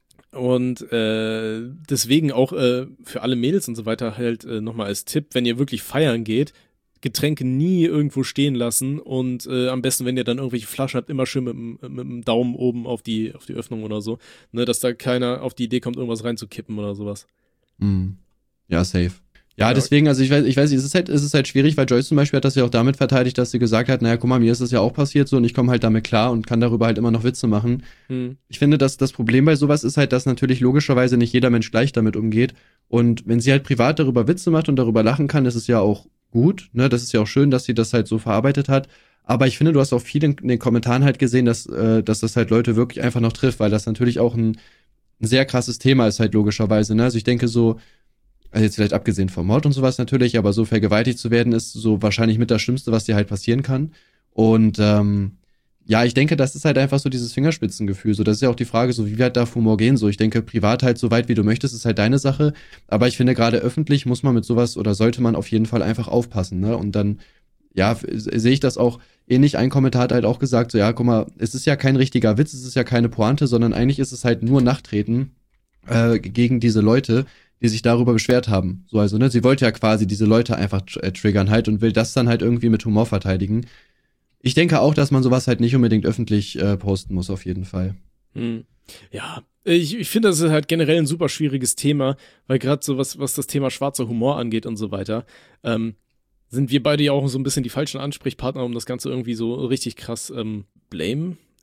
Und äh, deswegen auch äh, für alle Mädels und so weiter halt äh, nochmal als Tipp, wenn ihr wirklich feiern geht, Getränke nie irgendwo stehen lassen und äh, am besten, wenn ihr dann irgendwelche Flaschen habt, immer schön mit, mit, mit dem Daumen oben auf die, auf die Öffnung oder so, ne, dass da keiner auf die Idee kommt, irgendwas reinzukippen oder sowas. Mm. Ja, safe. Ja, deswegen, also ich weiß, ich weiß, es ist halt, es ist halt schwierig, weil Joyce zum Beispiel hat das ja auch damit verteidigt, dass sie gesagt hat, naja, guck mal, mir ist das ja auch passiert so und ich komme halt damit klar und kann darüber halt immer noch Witze machen. Hm. Ich finde, dass das Problem bei sowas ist halt, dass natürlich logischerweise nicht jeder Mensch gleich damit umgeht und wenn sie halt privat darüber Witze macht und darüber lachen kann, ist es ja auch gut, ne, das ist ja auch schön, dass sie das halt so verarbeitet hat, aber ich finde, du hast auch viel in, in den Kommentaren halt gesehen, dass, äh, dass das halt Leute wirklich einfach noch trifft, weil das natürlich auch ein, ein sehr krasses Thema ist halt logischerweise, ne, also ich denke so, also jetzt vielleicht abgesehen vom Mord und sowas natürlich, aber so vergewaltigt zu werden ist so wahrscheinlich mit das Schlimmste, was dir halt passieren kann. Und ähm, ja, ich denke, das ist halt einfach so dieses Fingerspitzengefühl. So, das ist ja auch die Frage, so wie weit darf Humor gehen? So, ich denke, privat halt so weit, wie du möchtest, ist halt deine Sache. Aber ich finde, gerade öffentlich muss man mit sowas oder sollte man auf jeden Fall einfach aufpassen, ne? Und dann, ja, sehe ich das auch ähnlich. Ein Kommentar hat halt auch gesagt, so, ja, guck mal, es ist ja kein richtiger Witz, es ist ja keine Pointe, sondern eigentlich ist es halt nur Nachtreten äh, gegen diese Leute, die sich darüber beschwert haben. So, also, ne, sie wollte ja quasi diese Leute einfach tr- äh, triggern halt und will das dann halt irgendwie mit Humor verteidigen. Ich denke auch, dass man sowas halt nicht unbedingt öffentlich äh, posten muss, auf jeden Fall. Hm. Ja, ich, ich finde, das ist halt generell ein super schwieriges Thema, weil gerade so was, was das Thema schwarzer Humor angeht und so weiter, ähm, sind wir beide ja auch so ein bisschen die falschen Ansprechpartner, um das Ganze irgendwie so richtig krass ähm, blame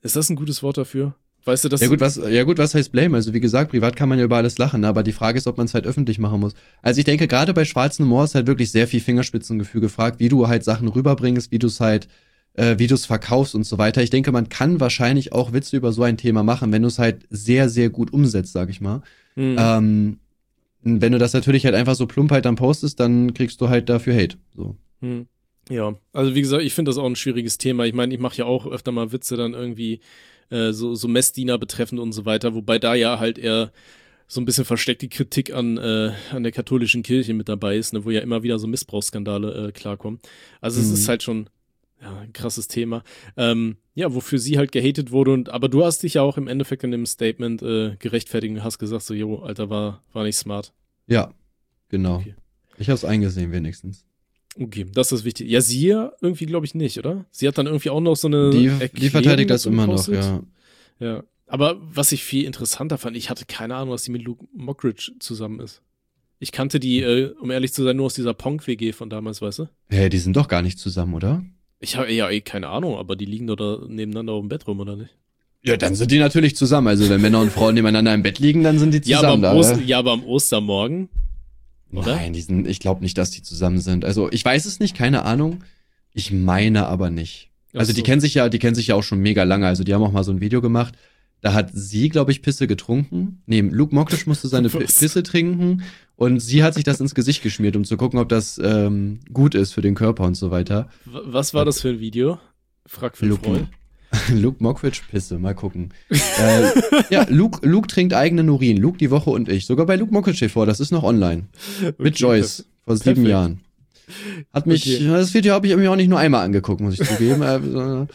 Ist das ein gutes Wort dafür? Weißt du, das Ja gut, was, ja gut, was heißt Blame? Also wie gesagt, privat kann man ja über alles lachen, aber die Frage ist, ob man es halt öffentlich machen muss. Also ich denke, gerade bei schwarzen Humor ist halt wirklich sehr viel Fingerspitzengefühl gefragt, wie du halt Sachen rüberbringst, wie du es halt, äh, wie du es verkaufst und so weiter. Ich denke, man kann wahrscheinlich auch Witze über so ein Thema machen, wenn du es halt sehr, sehr gut umsetzt, sag ich mal. Mhm. Ähm, wenn du das natürlich halt einfach so plump halt dann postest, dann kriegst du halt dafür Hate. So. Hm. Ja, also wie gesagt, ich finde das auch ein schwieriges Thema. Ich meine, ich mache ja auch öfter mal Witze dann irgendwie äh, so, so Messdiener betreffend und so weiter, wobei da ja halt eher so ein bisschen versteckte Kritik an, äh, an der katholischen Kirche mit dabei ist, ne, wo ja immer wieder so Missbrauchsskandale äh, klarkommen. Also es Mhm. ist halt schon ja, ein krasses Thema. Ähm, ja, wofür sie halt gehatet wurde, und aber du hast dich ja auch im Endeffekt in dem Statement äh, gerechtfertigt und hast gesagt, so, jo, Alter, war, war nicht smart. Ja, genau. Okay. Ich habe es eingesehen wenigstens. Okay, das ist wichtig. Ja, sie ja irgendwie, glaube ich, nicht, oder? Sie hat dann irgendwie auch noch so eine Die, Erklärung die verteidigt das dazu immer noch, gepostet. ja. Ja. Aber was ich viel interessanter fand, ich hatte keine Ahnung, was die mit Luke Mockridge zusammen ist. Ich kannte die, äh, um ehrlich zu sein, nur aus dieser Pong-W G von damals, weißt du? Hä, die sind doch gar nicht zusammen, oder? Ich habe ja eh keine Ahnung, aber die liegen doch da nebeneinander auf dem Bett rum, oder nicht? Ja, dann sind die natürlich zusammen. Also wenn Männer und Frauen nebeneinander im Bett liegen, dann sind die Ja, aber zusammen. am, da, Ost- äh. ja, aber am Ostermorgen, oder? Nein, die sind, ich glaube nicht, dass die zusammen sind. Also ich weiß es nicht, keine Ahnung. Ich meine aber nicht. Also Ach die so. kennen sich ja, die kennen sich ja auch schon mega lange. Also die haben auch mal so ein Video gemacht. Da hat sie, glaube ich, Pisse getrunken. Nee, Luke Mockridge musste seine P- Was? Pisse trinken und sie hat sich das ins Gesicht geschmiert, um zu gucken, ob das ähm, gut ist für den Körper und so weiter. W- Was war das für ein Video? Frag für einen Luke, Freund. Luke Mockridge Pisse, mal gucken. äh, ja, Luke, Luke trinkt eigenen Urin. Luke die Woche und ich. Sogar bei Luke Mockridge steht vor, das ist noch online. Mit Okay, Joyce vor sieben Perfekt. Jahren. Hat mich, Okay. das Video habe ich mir auch nicht nur einmal angeguckt, muss ich zugeben. Äh, so-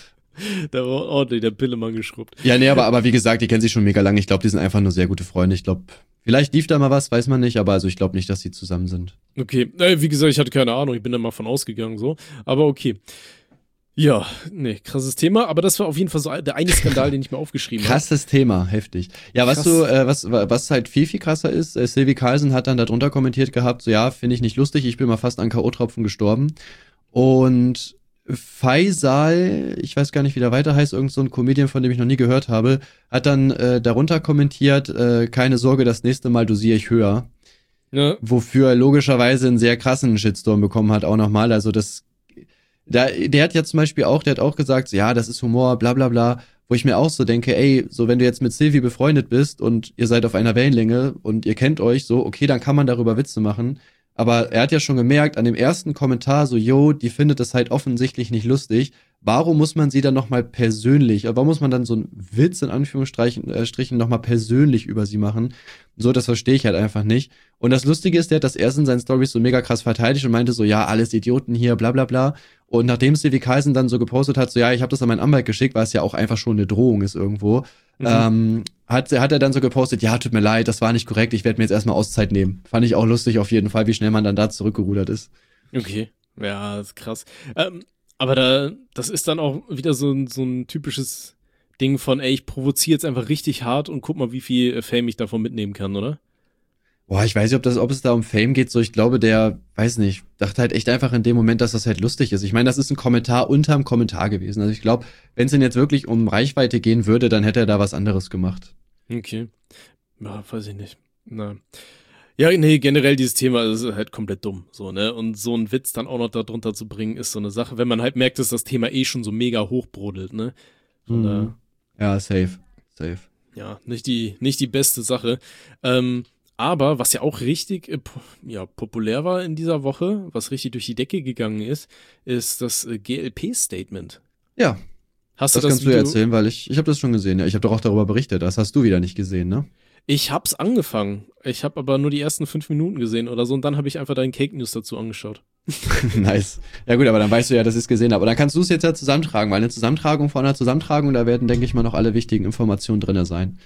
Da war ordentlich der Pillemann geschrubbt. ja, nee, aber, aber wie gesagt, die kennen sich schon mega lange. Ich glaube, die sind einfach nur sehr gute Freunde. Ich glaube, vielleicht lief da mal was, weiß man nicht, aber also ich glaube nicht, dass sie zusammen sind. Okay, äh, wie gesagt, ich hatte keine Ahnung, ich bin da mal von ausgegangen, so. Aber okay. Ja, nee, krasses Thema, aber das war auf jeden Fall so der eine Skandal, den ich mir aufgeschrieben habe. Krasses Thema, heftig. Ja, was Krass. du, äh, was, was halt viel, viel krasser ist, äh, Sylvie Carlson hat dann darunter kommentiert gehabt, so ja, finde ich nicht lustig, ich bin mal fast an K O-Tropfen gestorben. Und Faisal, ich weiß gar nicht, wie der weiter heißt, irgend so ein Comedian, von dem ich noch nie gehört habe, hat dann äh, darunter kommentiert, äh, keine Sorge, das nächste Mal dosiere ich höher. Ja, Wofür er logischerweise einen sehr krassen Shitstorm bekommen hat, auch nochmal. Also das, da, der hat ja zum Beispiel auch, der hat auch gesagt, so, ja, das ist Humor, bla bla bla, wo ich mir auch so denke, ey, so wenn du jetzt mit Sylvie befreundet bist und ihr seid auf einer Wellenlänge und ihr kennt euch so, okay, dann kann man darüber Witze machen. Aber er hat ja schon gemerkt, an dem ersten Kommentar so, yo, die findet es halt offensichtlich nicht lustig. Warum muss man sie dann nochmal persönlich, warum muss man dann so einen Witz in Anführungsstrichen äh, Strichen nochmal persönlich über sie machen? So, das verstehe ich halt einfach nicht. Und das Lustige ist, der hat das erst in seinen Storys so mega krass verteidigt und meinte so, ja, alles Idioten hier, bla bla bla. Und nachdem Sylvie Carlson dann so gepostet hat, so, ja, ich habe das an meinen Anwalt geschickt, weil es ja auch einfach schon eine Drohung ist irgendwo, Mhm. ähm, hat, hat er dann so gepostet, ja, tut mir leid, das war nicht korrekt, ich werde mir jetzt erstmal Auszeit nehmen. Fand ich auch lustig auf jeden Fall, wie schnell man dann da zurückgerudert ist. okay. Ja, das ist krass. Ähm, aber da, das ist dann auch wieder so ein, so ein typisches Ding von, ey, ich provoziere jetzt einfach richtig hart und guck mal, wie viel Fame ich davon mitnehmen kann, oder? Boah, ich weiß nicht, ob, das, ob es da um Fame geht, so ich glaube, der, weiß nicht, dachte halt echt einfach in dem Moment, dass das halt lustig ist. Ich meine, das ist ein Kommentar unterm Kommentar gewesen. Also ich glaube, wenn es denn jetzt wirklich um Reichweite gehen würde, dann hätte er da was anderes gemacht. Okay. Ja, weiß ich nicht. Na. Ja, nee, generell dieses Thema ist halt komplett dumm, so, ne? Und so einen Witz dann auch noch da drunter zu bringen, ist so eine Sache, wenn man halt merkt, dass das Thema eh schon so mega hochbrodelt, ne? Von Mhm. daher, Ja, safe, safe. ja, nicht die, nicht die beste Sache. Ähm, aber was ja auch richtig äh, po- ja, populär war in dieser Woche, was richtig durch die Decke gegangen ist, ist das äh, G L P-Statement. Ja, Hast das, du das kannst Video? du ja erzählen, weil ich, ich habe das schon gesehen. Ja, ich habe doch auch darüber berichtet. Das hast du wieder nicht gesehen, ne? Ich hab's angefangen. Ich habe aber nur die ersten fünf Minuten gesehen oder so und dann habe ich einfach deinen Cake News dazu angeschaut. Nice. Ja gut, aber dann weißt du ja, dass ich es gesehen habe. Aber dann kannst du es jetzt ja zusammentragen, weil eine Zusammentragung vor einer Zusammentragung, da werden, denke ich mal, noch alle wichtigen Informationen drinne sein.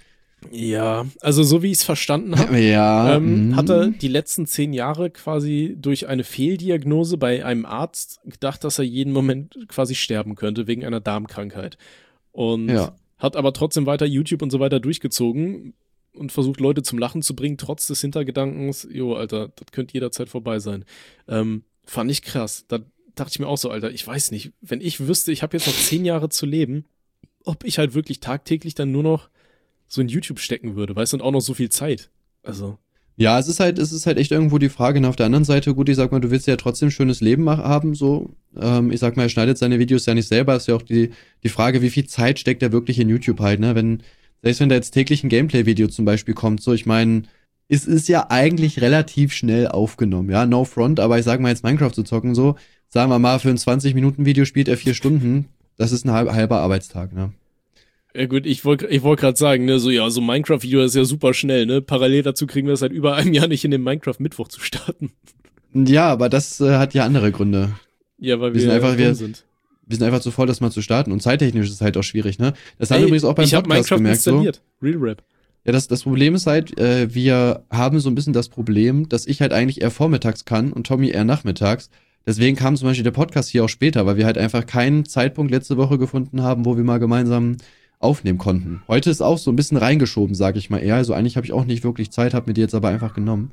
Ja, also so wie ich es verstanden habe, Ja. ähm, mm. hat er die letzten zehn Jahre quasi durch eine Fehldiagnose bei einem Arzt gedacht, dass er jeden Moment quasi sterben könnte wegen einer Darmkrankheit. Und Ja. hat aber trotzdem weiter YouTube und so weiter durchgezogen und versucht, Leute zum Lachen zu bringen, trotz des Hintergedankens, jo, Alter, das könnte jederzeit vorbei sein. Ähm, fand ich krass. Da dachte ich mir auch so, Alter, ich weiß nicht, wenn ich wüsste, ich habe jetzt noch zehn Jahre zu leben, ob ich halt wirklich tagtäglich dann nur noch so in YouTube stecken würde, weißt du, und auch noch so viel Zeit. Also. Ja, es ist halt, es ist halt echt irgendwo die Frage. Und auf der anderen Seite, gut, ich sag mal, du willst ja trotzdem ein schönes Leben mach, haben, so. Ähm, ich sag mal, er schneidet seine Videos ja nicht selber. Ist ja auch die, die Frage, wie viel Zeit steckt er wirklich in YouTube halt, ne? Wenn, selbst wenn da jetzt täglich ein Gameplay-Video zum Beispiel kommt, so, ich meine, es ist ja eigentlich relativ schnell aufgenommen, ja, no front, aber ich sag mal jetzt Minecraft zu zocken, so, sagen wir mal, für ein zwanzig-Minuten-Video spielt er vier Stunden, das ist ein halb, halber Arbeitstag, ne? Ja gut, ich wollte ich wollt gerade sagen, ne, so ja, so Minecraft-Video ist ja super schnell, ne? Parallel dazu kriegen wir es seit über einem Jahr nicht in den Minecraft-Mittwoch zu starten. Ja, aber das äh, hat ja andere Gründe. Ja, weil wir, wir sind einfach, wir, sind. Wir sind einfach zu voll, das mal zu starten. Und zeittechnisch ist es halt auch schwierig, ne? Das haben wir übrigens auch beim ich hab Podcast Minecraft gemerkt. Installiert. So. Real Rap. Ja, das, das Problem ist halt, äh, wir haben so ein bisschen das Problem, dass ich halt eigentlich eher vormittags kann und Tommy eher nachmittags. Deswegen kam zum Beispiel der Podcast hier auch später, weil wir halt einfach keinen Zeitpunkt letzte Woche gefunden haben, wo wir mal gemeinsam aufnehmen konnten. Heute ist auch so ein bisschen reingeschoben, sag ich mal eher. Also eigentlich habe ich auch nicht wirklich Zeit, habe mir die jetzt aber einfach genommen.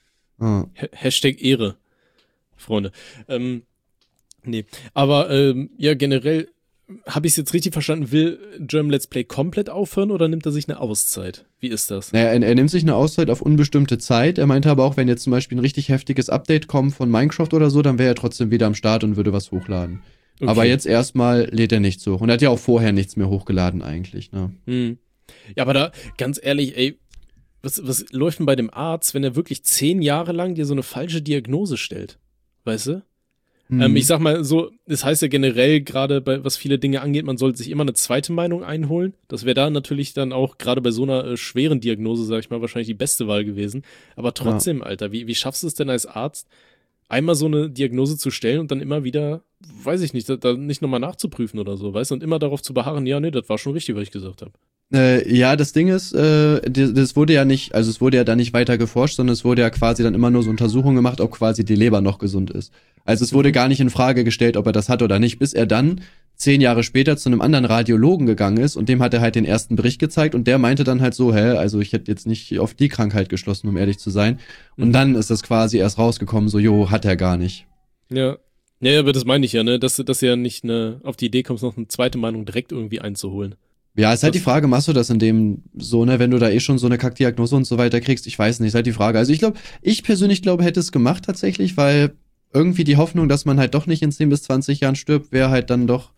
Ah. Hashtag Ehre, Freunde. Ähm, nee, aber ähm, ja, generell habe ich es jetzt richtig verstanden, will German Let's Play komplett aufhören oder nimmt er sich eine Auszeit? Wie ist das? Naja, er, er nimmt sich eine Auszeit auf unbestimmte Zeit. Er meinte aber auch, wenn jetzt zum Beispiel ein richtig heftiges Update kommt von Minecraft oder so, dann wäre er trotzdem wieder am Start und würde was hochladen. Okay. Aber jetzt erstmal lädt er nichts hoch. Und er hat ja auch vorher nichts mehr hochgeladen eigentlich, ne? Hm. Ja, aber da, ganz ehrlich, ey, was, was läuft denn bei dem Arzt, wenn er wirklich zehn Jahre lang dir so eine falsche Diagnose stellt? Weißt du? Hm. Ähm, ich sag mal so, das heißt ja generell, gerade bei was viele Dinge angeht, man sollte sich immer eine zweite Meinung einholen. Das wäre da natürlich dann auch gerade bei so einer äh, schweren Diagnose, sag ich mal, wahrscheinlich die beste Wahl gewesen. Aber trotzdem, ja. Alter, wie, wie schaffst du es denn als Arzt, einmal so eine Diagnose zu stellen und dann immer wieder, weiß ich nicht, da, da nicht nochmal nachzuprüfen oder so, weißt du, und immer darauf zu beharren, ja, nee, das war schon richtig, was ich gesagt habe. Äh, ja, das Ding ist, äh, das, das wurde ja nicht, also es wurde ja da nicht weiter geforscht, sondern es wurde ja quasi dann immer nur so Untersuchungen gemacht, ob quasi die Leber noch gesund ist. Also es wurde gar nicht in Frage gestellt, ob er das hat oder nicht, bis er dann zehn Jahre später zu einem anderen Radiologen gegangen ist und dem hat er halt den ersten Bericht gezeigt und der meinte dann halt so, hä, also ich hätte jetzt nicht auf die Krankheit geschlossen, um ehrlich zu sein. Und mhm. dann ist das quasi erst rausgekommen, so, jo, hat er gar nicht. Ja. Ja, aber das meine ich ja, ne, dass, dass du ja nicht eine, auf die Idee kommst, noch eine zweite Meinung direkt irgendwie einzuholen. Ja, ist halt das die Frage, machst du das in dem so, ne, wenn du da eh schon so eine Kackdiagnose und so weiter kriegst? Ich weiß nicht, ist halt die Frage. Also ich glaube, ich persönlich glaube, hätte es gemacht tatsächlich, weil irgendwie die Hoffnung, dass man halt doch nicht in zehn bis zwanzig Jahren stirbt, wäre halt dann doch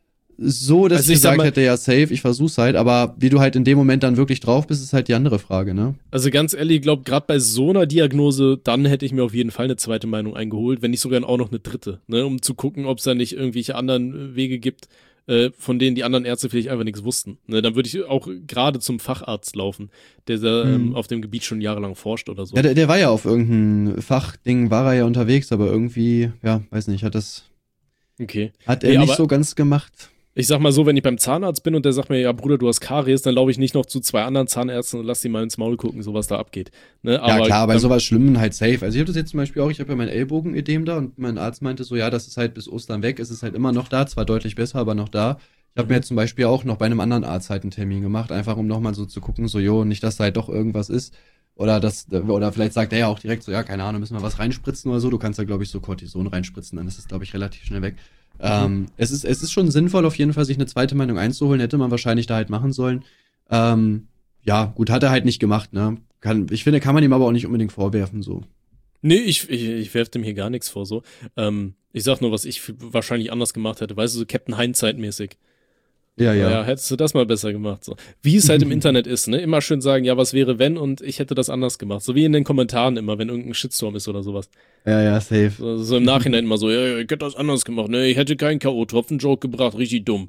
so, dass also ich gesagt mal, hätte, ja safe, ich versuch's halt, aber wie du halt in dem Moment dann wirklich drauf bist, ist halt die andere Frage, ne? Also ganz ehrlich, ich glaube, gerade bei so einer Diagnose, dann hätte ich mir auf jeden Fall eine zweite Meinung eingeholt, wenn nicht sogar auch noch eine dritte, ne, um zu gucken, ob es da nicht irgendwelche anderen Wege gibt, äh, von denen die anderen Ärzte vielleicht einfach nichts wussten. Ne, dann würde ich auch gerade zum Facharzt laufen, der da, hm. ähm, auf dem Gebiet schon jahrelang forscht oder so. Ja, der, der war ja auf irgendein Fachding, war er ja unterwegs, aber irgendwie, ja, weiß nicht, hat das okay. hat er nee, nicht so ganz gemacht. Ich sag mal so, wenn ich beim Zahnarzt bin und der sagt mir, ja Bruder, du hast Karies, dann laufe ich nicht noch zu zwei anderen Zahnärzten und lass die mal ins Maul gucken, so was da abgeht. Ne? Aber ja klar, bei sowas Schlimmen halt safe. Also ich habe das jetzt zum Beispiel auch, ich habe ja mein Ellbogenödem da und mein Arzt meinte so, ja, das ist halt bis Ostern weg, es ist halt immer noch da, zwar deutlich besser, aber noch da. Ich habe mhm. mir jetzt zum Beispiel auch noch bei einem anderen Arzt halt einen Termin gemacht, einfach um nochmal so zu gucken, so jo, nicht, dass da halt doch irgendwas ist. Oder das, oder vielleicht sagt er ja auch direkt so, ja, keine Ahnung, müssen wir was reinspritzen oder so. Du kannst da, glaube ich, so Cortison reinspritzen, dann ist das, glaube ich, relativ schnell weg. Mhm. Ähm, es ist, es ist schon sinnvoll, auf jeden Fall sich eine zweite Meinung einzuholen, hätte man wahrscheinlich da halt machen sollen. Ähm, ja, gut, hat er halt nicht gemacht, ne? Kann, ich finde, kann man ihm aber auch nicht unbedingt vorwerfen, so. Nee, ich, ich, ich werfe dem hier gar nichts vor, so. Ähm, ich sag nur, was ich wahrscheinlich anders gemacht hätte, weißt du, so Captain Hindsight-mäßig. Ja, ja. Ja, hättest du das mal besser gemacht, so. Wie es halt im Internet ist, ne? Immer schön sagen, ja, was wäre wenn und ich hätte das anders gemacht. So wie in den Kommentaren immer, wenn irgendein Shitstorm ist oder sowas. Ja, ja, safe. So, so im Nachhinein immer so, ja, ich hätte das anders gemacht, ne? Ich hätte keinen K O-Tropfen-Joke gebracht, richtig dumm.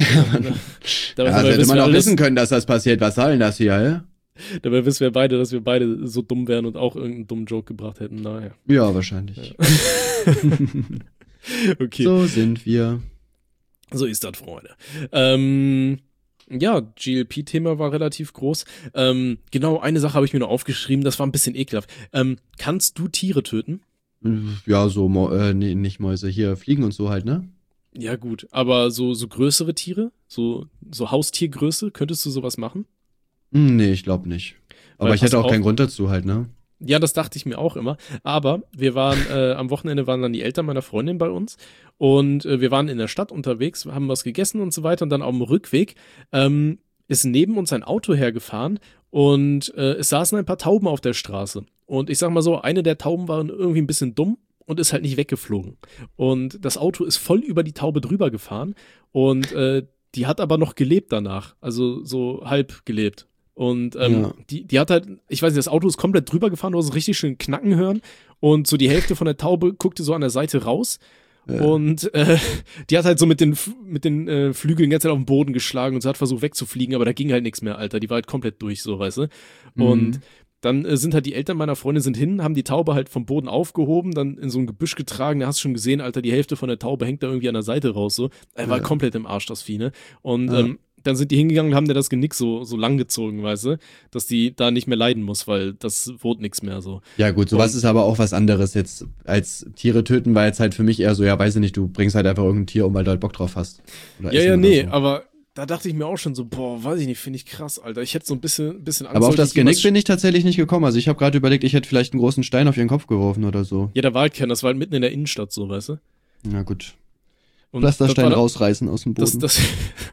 Dabei ja, hätte man auch wissen können, dass das passiert. Was soll denn das hier, ja? Dabei wissen wir beide, dass wir beide so dumm wären und auch irgendeinen dummen Joke gebracht hätten. Naja. Ja, wahrscheinlich. Ja. Okay. So sind wir. So ist das, Freunde. Ähm, ja, G L P-Thema war relativ groß. Ähm, genau, eine Sache habe ich mir noch aufgeschrieben, das war ein bisschen ekelhaft. Ähm, kannst du Tiere töten? Ja, so, äh, nee, nicht Mäuse, hier Fliegen und so halt, ne? Ja, gut, aber so, so größere Tiere? So, so Haustiergröße? Könntest du sowas machen? Nee, ich glaube nicht. Aber Weil ich hätte auch, auch keinen Grund dazu halt, ne? Ja, das dachte ich mir auch immer. Aber wir waren, äh, am Wochenende waren dann die Eltern meiner Freundin bei uns und äh, wir waren in der Stadt unterwegs, haben was gegessen und so weiter und dann auf dem Rückweg ähm, ist neben uns ein Auto hergefahren und äh, es saßen ein paar Tauben auf der Straße. Und ich sag mal so, eine der Tauben war irgendwie ein bisschen dumm und ist halt nicht weggeflogen. Und das Auto ist voll über die Taube drüber gefahren und äh, die hat aber noch gelebt danach, also so halb gelebt. Und ähm, Ja. die, die hat halt, ich weiß nicht, das Auto ist komplett drüber gefahren, du hast es richtig schön knacken hören und so die Hälfte von der Taube guckte so an der Seite raus. Ja. Und äh, die hat halt so mit den, mit den äh, Flügeln ganz halt auf den Boden geschlagen und sie hat versucht wegzufliegen, aber da ging halt nichts mehr, Alter. Die war halt komplett durch, so, weißt du. Und Mhm. dann äh, sind halt die Eltern meiner Freundin sind hin, haben die Taube halt vom Boden aufgehoben, dann in so ein Gebüsch getragen. Da hast du schon gesehen, Alter, die Hälfte von der Taube hängt da irgendwie an der Seite raus, so. Er war Ja. komplett im Arsch, das Vieh, ne? Und Ja. ähm, dann sind die hingegangen und haben der das Genick so, so lang gezogen, weißt du, dass die da nicht mehr leiden muss, weil das wurde nichts mehr so. Ja gut, sowas Und- ist aber auch was anderes jetzt als Tiere töten, war jetzt halt für mich eher so, ja, weiß ich nicht, du bringst halt einfach irgendein Tier um, weil du halt Bock drauf hast. Oder Ja, essen ja, oder nee, so. aber da dachte ich mir auch schon so, boah, weiß ich nicht, finde ich krass, Alter. Ich hätte so ein bisschen, bisschen Angst. Aber auf sollte das ich jemals- Genick bin ich tatsächlich nicht gekommen. Also ich habe gerade überlegt, ich hätte vielleicht einen großen Stein auf ihren Kopf geworfen oder so. Ja, da war halt keiner, das war halt mitten in der Innenstadt so, weißt du? Na gut. Und Pflasterstein das war- rausreißen aus dem Das, Boden. das,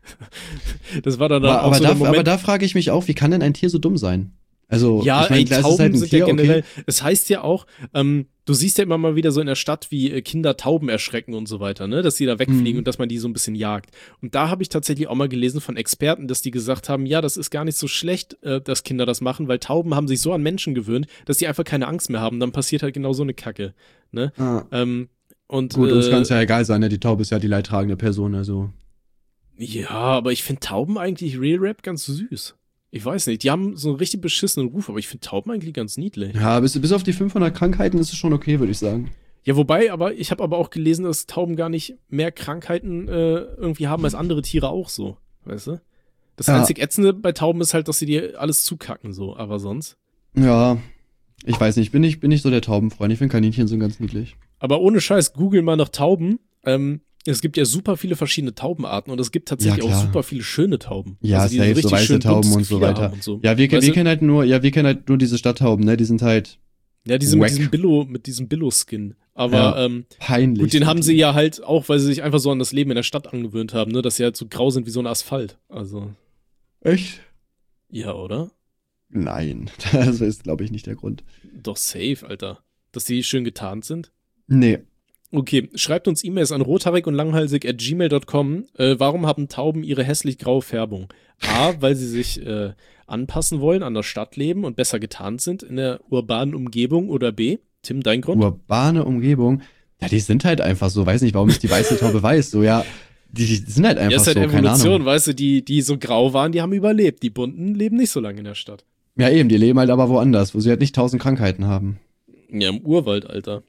das war dann aber auch aber, so da, der Moment. aber da frage ich mich auch, wie kann denn ein Tier so dumm sein? Also, ja, ich mein, ey, klar, es Tauben ist halt ein sind Tier, ja generell, okay. es heißt ja auch, ähm, du siehst ja immer mal wieder so in der Stadt, wie äh, Kinder Tauben erschrecken und so weiter, ne, dass die da wegfliegen Mhm. und dass man die so ein bisschen jagt. Und da habe ich tatsächlich auch mal gelesen von Experten, dass die gesagt haben, ja, das ist gar nicht so schlecht, äh, dass Kinder das machen, weil Tauben haben sich so an Menschen gewöhnt, dass die einfach keine Angst mehr haben. Dann passiert halt genau so eine Kacke, ne? Ah, Ähm, und, gut, uns äh, kann es ja egal sein, ne? Die Taube ist ja die leidtragende Person, also. ja, aber ich finde Tauben eigentlich Real Rap ganz süß. Ich weiß nicht, die haben so einen richtig beschissenen Ruf, aber ich finde Tauben eigentlich ganz niedlich. Ja, bis, bis auf die fünfhundert Krankheiten ist es schon okay, würde ich sagen. Ja, wobei, aber ich habe aber auch gelesen, dass Tauben gar nicht mehr Krankheiten äh, irgendwie haben als andere Tiere auch so, weißt du? Das Ja. einzig Ätzende bei Tauben ist halt, dass sie dir alles zukacken so, aber sonst. Ja, ich weiß nicht, bin ich, bin ich so der Taubenfreund. Ich finde Kaninchen so ganz niedlich. Aber ohne Scheiß, google mal nach Tauben. Ähm, es gibt ja super viele verschiedene Taubenarten und es gibt tatsächlich Ja, auch klar. super viele schöne Tauben. Ja, Also die safe, so richtig weiße schön Tauben buntes und so Gefieder weiter. haben und so. Ja, wir, Weißt wir du? kennen halt nur, ja, wir kennen halt nur diese Stadttauben, ne? Die sind halt Ja, diese mit wack. diesem Billo, mit diesem Billo-Skin. Aber Ja. ähm, peinlich. gut, den haben sie ja halt auch, weil sie sich einfach so an das Leben in der Stadt angewöhnt haben, ne, dass sie halt so grau sind wie so ein Asphalt. Also, Echt? ja, oder? Nein, das ist, glaube ich, nicht der Grund. Doch safe, Alter. Dass die schön getarnt sind. Nee. Okay, schreibt uns E-Mails an rothaarig und langhalsig at gmail dot com. Äh, warum haben Tauben ihre hässlich graue Färbung? A, weil sie sich äh, anpassen wollen, an der Stadt leben und besser getarnt sind in der urbanen Umgebung. Oder B, Tim, dein Grund? Urbane Umgebung. Ja, die sind halt einfach so. Weiß nicht, warum ist die weiße Taube weiß? So, ja, die, die sind halt einfach Ja, ist halt so, keine Evolution, Ahnung. weißt du, die, die so grau waren, die haben überlebt. Die bunten leben nicht so lange in der Stadt. Ja, eben, die leben halt aber woanders, wo sie halt nicht tausend Krankheiten haben. Ja, im Urwald, Alter.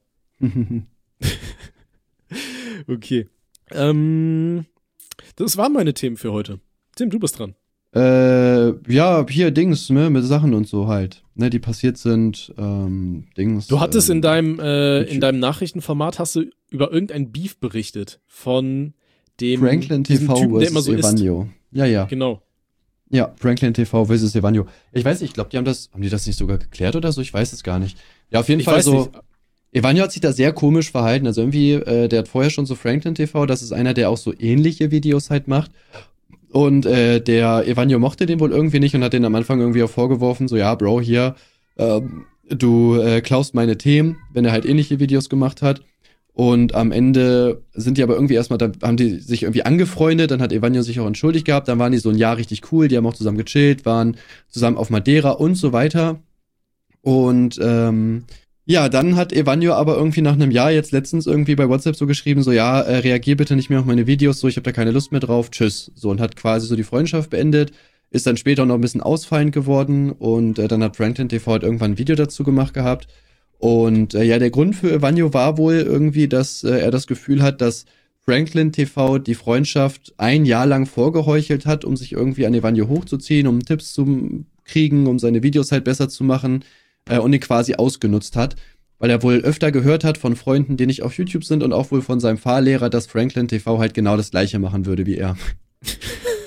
Okay. Ähm, das waren meine Themen für heute. Tim, du bist dran. äh, ja, hier Dings, ne, mit Sachen und so halt, ne, die passiert sind, ähm, Dings. Du hattest ähm, in deinem äh, in YouTube. deinem Nachrichtenformat hast du über irgendein Beef berichtet von dem Franklin diesem T V Typen, der immer versus so isst. Evanio. Ja, ja. Genau. Ja, Franklin T V versus Evanio. Ich weiß nicht, ich glaube, die haben das, haben die das nicht sogar geklärt oder so? Ich weiß es gar nicht. Ja, auf jeden Ich Fall weiß so. nicht. Evanio hat sich da sehr komisch verhalten. Also irgendwie, äh, der hat vorher schon so Franklin T V, das ist einer, der auch so ähnliche Videos halt macht. Und äh, der Evanio mochte den wohl irgendwie nicht und hat den am Anfang irgendwie auch vorgeworfen, so ja, Bro, hier, ähm, du äh, klaust meine Themen, wenn er halt ähnliche Videos gemacht hat. Und am Ende sind die aber irgendwie erstmal, da haben die sich irgendwie angefreundet, dann hat Evanio sich auch entschuldigt gehabt, dann waren die so ein Jahr richtig cool, die haben auch zusammen gechillt, waren zusammen auf Madeira und so weiter. Und ähm, ja, dann hat Evanio aber irgendwie nach einem Jahr jetzt letztens irgendwie bei WhatsApp so geschrieben, so ja, äh, reagier bitte nicht mehr auf meine Videos, so ich habe da keine Lust mehr drauf, tschüss. So, und hat quasi so die Freundschaft beendet, ist dann später noch ein bisschen ausfallend geworden und äh, dann hat Franklin T V halt irgendwann ein Video dazu gemacht gehabt. Und äh, ja, der Grund für Evanio war wohl irgendwie, dass äh, er das Gefühl hat, dass Franklin T V die Freundschaft ein Jahr lang vorgeheuchelt hat, um sich irgendwie an Evanio hochzuziehen, um Tipps zu kriegen, um seine Videos halt besser zu machen äh, und ihn quasi ausgenutzt hat, weil er wohl öfter gehört hat von Freunden, die nicht auf YouTube sind und auch wohl von seinem Fahrlehrer, dass Franklin T V halt genau das Gleiche machen würde wie er.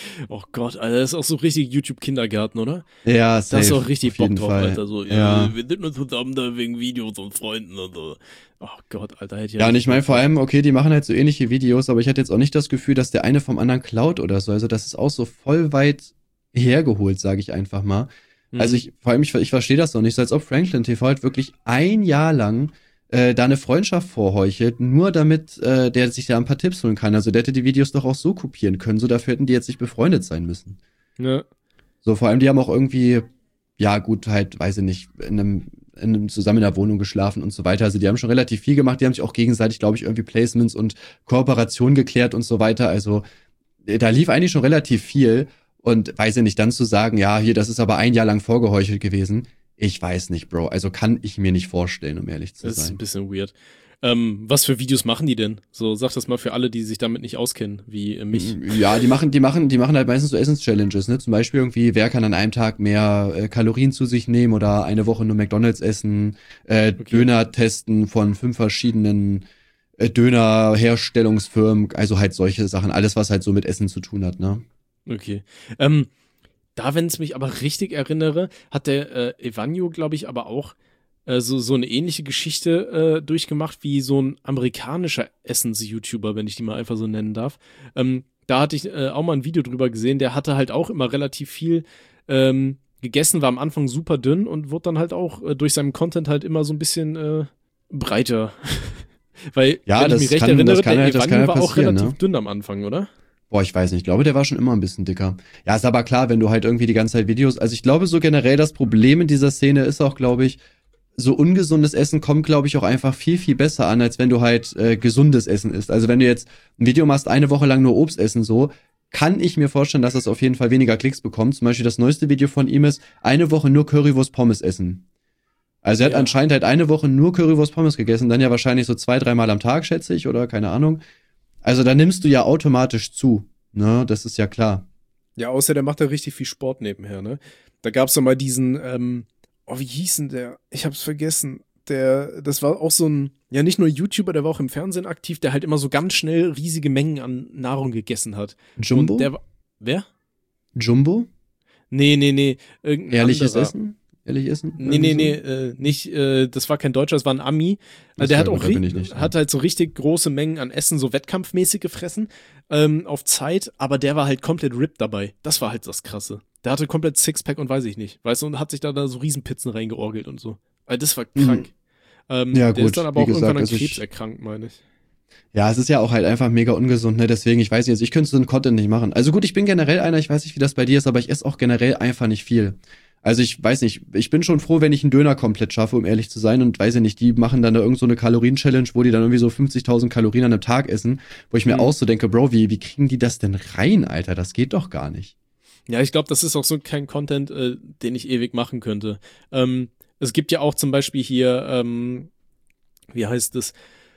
Oh Gott, Alter, das ist auch so richtig YouTube-Kindergarten, oder? Ja, safe, da ist auch richtig auf Bock jeden drauf, Fall. Alter. So, Ja. ja, wir sind nur zusammen da wegen Videos und Freunden und so. Oh Gott, Alter, hätte ich Ja, und ich richtig meine Bock vor drauf. allem, okay, die machen halt so ähnliche Videos, aber ich hatte jetzt auch nicht das Gefühl, dass der eine vom anderen klaut oder so. Also das ist auch so voll weit hergeholt, sage ich einfach mal. Mhm. Also ich, vor allem, ich, ich verstehe das noch nicht, so als ob Franklin T V halt wirklich ein Jahr lang äh, da eine Freundschaft vorheuchelt, nur damit äh, der sich da ein paar Tipps holen kann. Also der hätte die Videos doch auch so kopieren können, so dafür hätten die jetzt nicht befreundet sein müssen. Ja. So, vor allem, die haben auch irgendwie, ja gut, halt, weiß ich nicht, in einem, in einem, zusammen in der Wohnung geschlafen und so weiter. Also die haben schon relativ viel gemacht, die haben sich auch gegenseitig, glaube ich, irgendwie Placements und Kooperationen geklärt und so weiter. Also äh, da lief eigentlich schon relativ viel. Und weiß ich nicht, dann zu sagen, ja, hier, das ist aber ein Jahr lang vorgeheuchelt gewesen. Ich weiß nicht, Bro. Also kann ich mir nicht vorstellen, um ehrlich zu Das ist ein sein. bisschen weird. Ähm, was für Videos machen die denn? So, sag das mal für alle, die sich damit nicht auskennen, wie äh, mich. Ja, die machen, die machen, die machen halt meistens so Essens-Challenges, ne? Zum Beispiel irgendwie, wer kann an einem Tag mehr äh, Kalorien zu sich nehmen oder eine Woche nur McDonalds essen, äh, Okay. Döner testen von fünf verschiedenen äh, Döner-Herstellungsfirmen, also halt solche Sachen, alles, was halt so mit Essen zu tun hat, ne? Okay. Ähm, da, wenn es mich aber richtig erinnere, hat der äh, Evanio, glaube ich, aber auch äh, so, so eine ähnliche Geschichte äh, durchgemacht wie so ein amerikanischer Essens-YouTuber, wenn ich die mal einfach so nennen darf. Ähm, da hatte ich äh, auch mal ein Video drüber gesehen, der hatte halt auch immer relativ viel ähm, gegessen, war am Anfang super dünn und wurde dann halt auch äh, durch seinen Content halt immer so ein bisschen äh, breiter. Weil, Ja, wenn ich das mich recht kann- erinnere, das kann der halt- das Evanio kann halt war auch passieren, relativ ne? dünn am Anfang, oder? Boah, ich weiß nicht. Ich glaube, der war schon immer ein bisschen dicker. Ja, ist aber klar, wenn du halt irgendwie die ganze Zeit Videos, also ich glaube so generell das Problem in dieser Szene ist auch, glaube ich, so ungesundes Essen kommt, glaube ich, auch einfach viel, viel besser an, als wenn du halt äh, gesundes Essen isst. Also wenn du jetzt ein Video machst, eine Woche lang nur Obst essen, so, kann ich mir vorstellen, dass das auf jeden Fall weniger Klicks bekommt. Zum Beispiel das neueste Video von ihm ist, eine Woche nur Currywurst Pommes essen. Also er hat Ja. anscheinend halt eine Woche nur Currywurst Pommes gegessen, dann ja wahrscheinlich so zwei, dreimal am Tag, schätze ich, oder keine Ahnung. Also da nimmst du ja automatisch zu, ne? Das ist ja klar. Ja, außer der macht da richtig viel Sport nebenher, ne? Da gab's doch mal diesen, ähm, oh, wie hieß denn der? Ich hab's vergessen. Der, das war auch so ein, ja, nicht nur YouTuber, der war auch im Fernsehen aktiv, der halt immer so ganz schnell riesige Mengen an Nahrung gegessen hat. Jumbo? Und der war, wer? Jumbo? Nee, nee, nee. Irgendein Ehrliches anderer. Essen? Ehrlich Essen? Nee, nee, Irgendwie nee, äh, nicht, äh, das war kein Deutscher, das war ein Ami. Das Also der hat war- auch da bin ri- ich nicht, hat halt so richtig große Mengen an Essen, so wettkampfmäßig gefressen, ähm, auf Zeit, aber der war halt komplett ripped dabei. Das war halt das Krasse. Der hatte komplett Sixpack und weiß ich nicht, weißt du, und hat sich da, da so Riesenpizzen reingeorgelt und so. Also das war krank. Ähm, Ja, der gut, ist dann aber wie auch irgendwann gesagt, an also ich- Krebs erkrankt, meine ich. Ja, es ist ja auch halt einfach mega ungesund, ne? Deswegen, ich weiß nicht, also ich könnte so einen Content nicht machen. Also gut, ich bin generell einer, ich weiß nicht, wie das bei dir ist, aber ich esse auch generell einfach nicht viel. Also ich weiß nicht, ich bin schon froh, wenn ich einen Döner komplett schaffe, um ehrlich zu sein. Und weiß ich nicht, die machen dann da irgend so eine Kalorien-Challenge, wo die dann irgendwie so fünfzigtausend Kalorien an einem Tag essen, wo ich mir Mhm. auch so denke, Bro, wie, wie kriegen die das denn rein, Alter? Das geht doch gar nicht. Ja, ich glaube, das ist auch so kein Content, äh, den ich ewig machen könnte. Ähm, es gibt ja auch zum Beispiel hier, ähm, wie heißt es,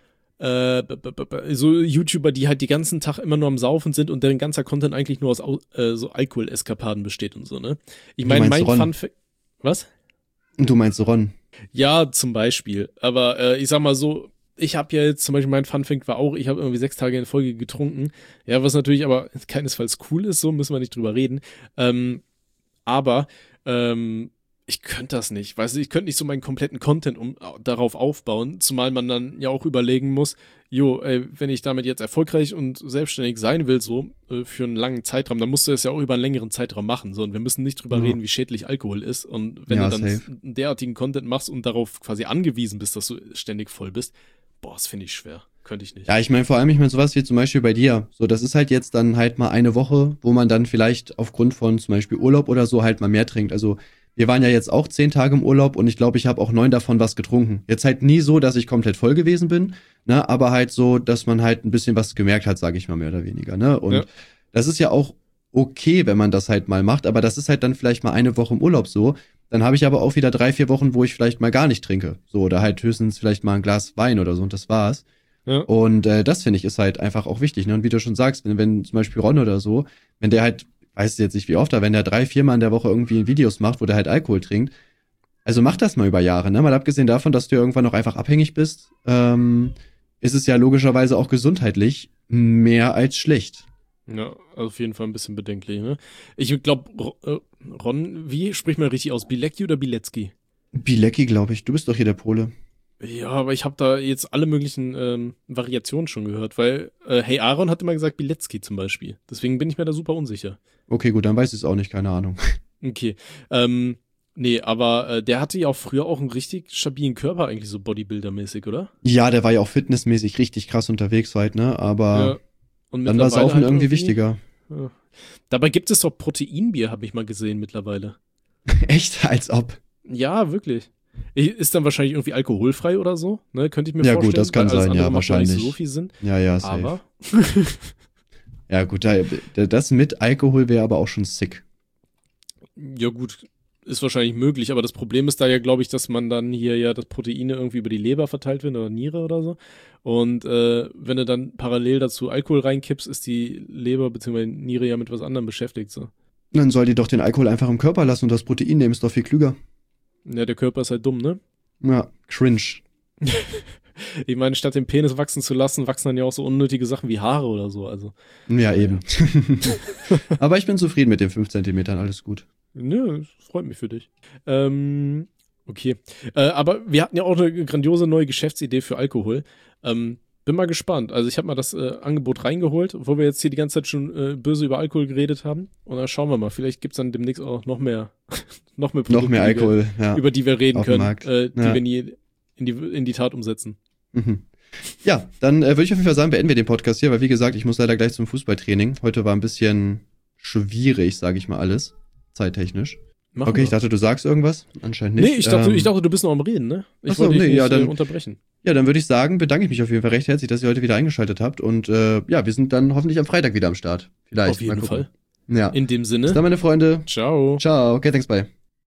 äh, b- b- b- so YouTuber, die halt die ganzen Tag immer nur am Saufen sind und deren ganzer Content eigentlich nur aus Au äh, so Alkohol-Eskapaden besteht und so, ne? Ich Du meine, meinst mein Ron? Fun Fact. Was? Und du meinst Ron? Ja, zum Beispiel. Aber äh, ich sag mal so, ich habe ja jetzt zum Beispiel, mein Fun Fact war auch, ich habe irgendwie sechs Tage in Folge getrunken. Ja, was natürlich aber keinesfalls cool ist, so müssen wir nicht drüber reden. Ähm, aber ähm, ich könnte das nicht. Weißt du, ich könnte nicht so meinen kompletten Content um, darauf aufbauen, zumal man dann ja auch überlegen muss, jo, ey, wenn ich damit jetzt erfolgreich und selbstständig sein will, so äh, für einen langen Zeitraum, dann musst du es ja auch über einen längeren Zeitraum machen. So, und wir müssen nicht drüber Ja. reden, wie schädlich Alkohol ist. Und wenn Ja, du dann safe. einen derartigen Content machst und darauf quasi angewiesen bist, dass du ständig voll bist, boah, das finde ich schwer. Könnte ich nicht. Ja, ich meine vor allem, ich meine sowas wie zum Beispiel bei dir. So, das ist halt jetzt dann halt mal eine Woche, wo man dann vielleicht aufgrund von zum Beispiel Urlaub oder so halt mal mehr trinkt. Also wir waren ja jetzt auch zehn Tage im Urlaub und ich glaube, ich habe auch neun davon was getrunken. Jetzt halt nie so, dass ich komplett voll gewesen bin, ne, aber halt so, dass man halt ein bisschen was gemerkt hat, sage ich mal mehr oder weniger, ne. Und Ja. das ist ja auch okay, wenn man das halt mal macht, aber das ist halt dann vielleicht mal eine Woche im Urlaub so. Dann habe ich aber auch wieder drei, vier Wochen, wo ich vielleicht mal gar nicht trinke. So, oder halt höchstens vielleicht mal ein Glas Wein oder so und das war's. Ja. Und äh, das finde ich ist halt einfach auch wichtig. Ne? Und wie du schon sagst, wenn, wenn zum Beispiel Ron oder so, wenn der halt, weiß jetzt nicht wie oft, aber wenn der drei, viermal in der Woche irgendwie Videos macht, wo der halt Alkohol trinkt, also mach das mal über Jahre, ne? Mal abgesehen davon, dass du ja irgendwann auch einfach abhängig bist, ähm, ist es ja logischerweise auch gesundheitlich mehr als schlecht. Ja, also auf jeden Fall ein bisschen bedenklich, ne? Ich glaube, Ron, wie spricht man richtig aus? Bilecki oder Bilecki? Bilecki, glaube ich. Du bist doch hier der Pole. Ja, aber ich habe da jetzt alle möglichen ähm, Variationen schon gehört, weil äh, Hey Aaron hat immer gesagt Bilecki zum Beispiel. Deswegen bin ich mir da super unsicher. Okay, gut, dann weiß ich es auch nicht, keine Ahnung. Okay, ähm, nee, aber äh, der hatte ja auch früher auch einen richtig stabilen Körper eigentlich, so Bodybuilder-mäßig, oder? Ja, der war ja auch fitnessmäßig richtig krass unterwegs halt, ne? Aber Ja. Und dann war Saufen halt irgendwie wichtiger. Ja. Dabei gibt es doch Proteinbier, habe ich mal gesehen mittlerweile. Echt? Als ob. Ja, wirklich. Ist dann wahrscheinlich irgendwie alkoholfrei oder so, ne? Könnte ich mir Ja, vorstellen. gut, das kann weil alles sein, andere ja, macht wahrscheinlich. Nicht so viel Sinn. Ja, ja, safe. Aber Ja, gut, da, das mit Alkohol wäre aber auch schon sick. ja, gut, ist wahrscheinlich möglich, aber das Problem ist da ja, glaube ich, dass man dann hier ja das Proteine irgendwie über die Leber verteilt wird oder Niere oder so. Und äh, wenn du dann parallel dazu Alkohol reinkippst, ist die Leber bzw. Niere ja mit was anderem beschäftigt. So. Dann soll die doch den Alkohol einfach im Körper lassen und das Protein nehmen, ist doch viel klüger. Ja, der Körper ist halt dumm, ne? Ja, cringe. Ich meine, statt den Penis wachsen zu lassen, wachsen dann ja auch so unnötige Sachen wie Haare oder so. Also. Ja, eben. Aber ich bin zufrieden mit den fünf Zentimetern, alles gut. Nö, das freut mich für dich. Ähm, okay. Äh, aber wir hatten ja auch eine grandiose neue Geschäftsidee für Alkohol. Ähm, bin mal gespannt. Also ich habe mal das äh, Angebot reingeholt, wo wir jetzt hier die ganze Zeit schon äh, böse über Alkohol geredet haben. Und dann schauen wir mal. Vielleicht gibt es dann demnächst auch noch mehr, noch mehr Produkte, noch mehr Alkohol, die wir, ja. über die wir reden Auf dem können, Markt. äh, die Ja. wir nie in die, in die Tat umsetzen. Mhm. Ja, dann äh, würde ich auf jeden Fall sagen, beenden wir den Podcast hier, weil wie gesagt, ich muss leider gleich zum Fußballtraining. Heute war ein bisschen schwierig, sage ich mal alles, zeittechnisch. Machen Okay, wir. ich dachte, du sagst irgendwas. Anscheinend nicht. Nee, ich dachte, ähm, ich dachte, du bist noch am Reden, ne? Ich Ach so, wollte dich nee, nicht ja, dann- äh, unterbrechen. Ja, dann würde ich sagen, bedanke ich mich auf jeden Fall recht herzlich, dass ihr heute wieder eingeschaltet habt. Und äh, ja, wir sind dann hoffentlich am Freitag wieder am Start. Vielleicht. Auf jeden Mal gucken. Fall. Ja. In dem Bis Sinne, dann, meine Freunde. ciao. Ciao. Okay, thanks, bye.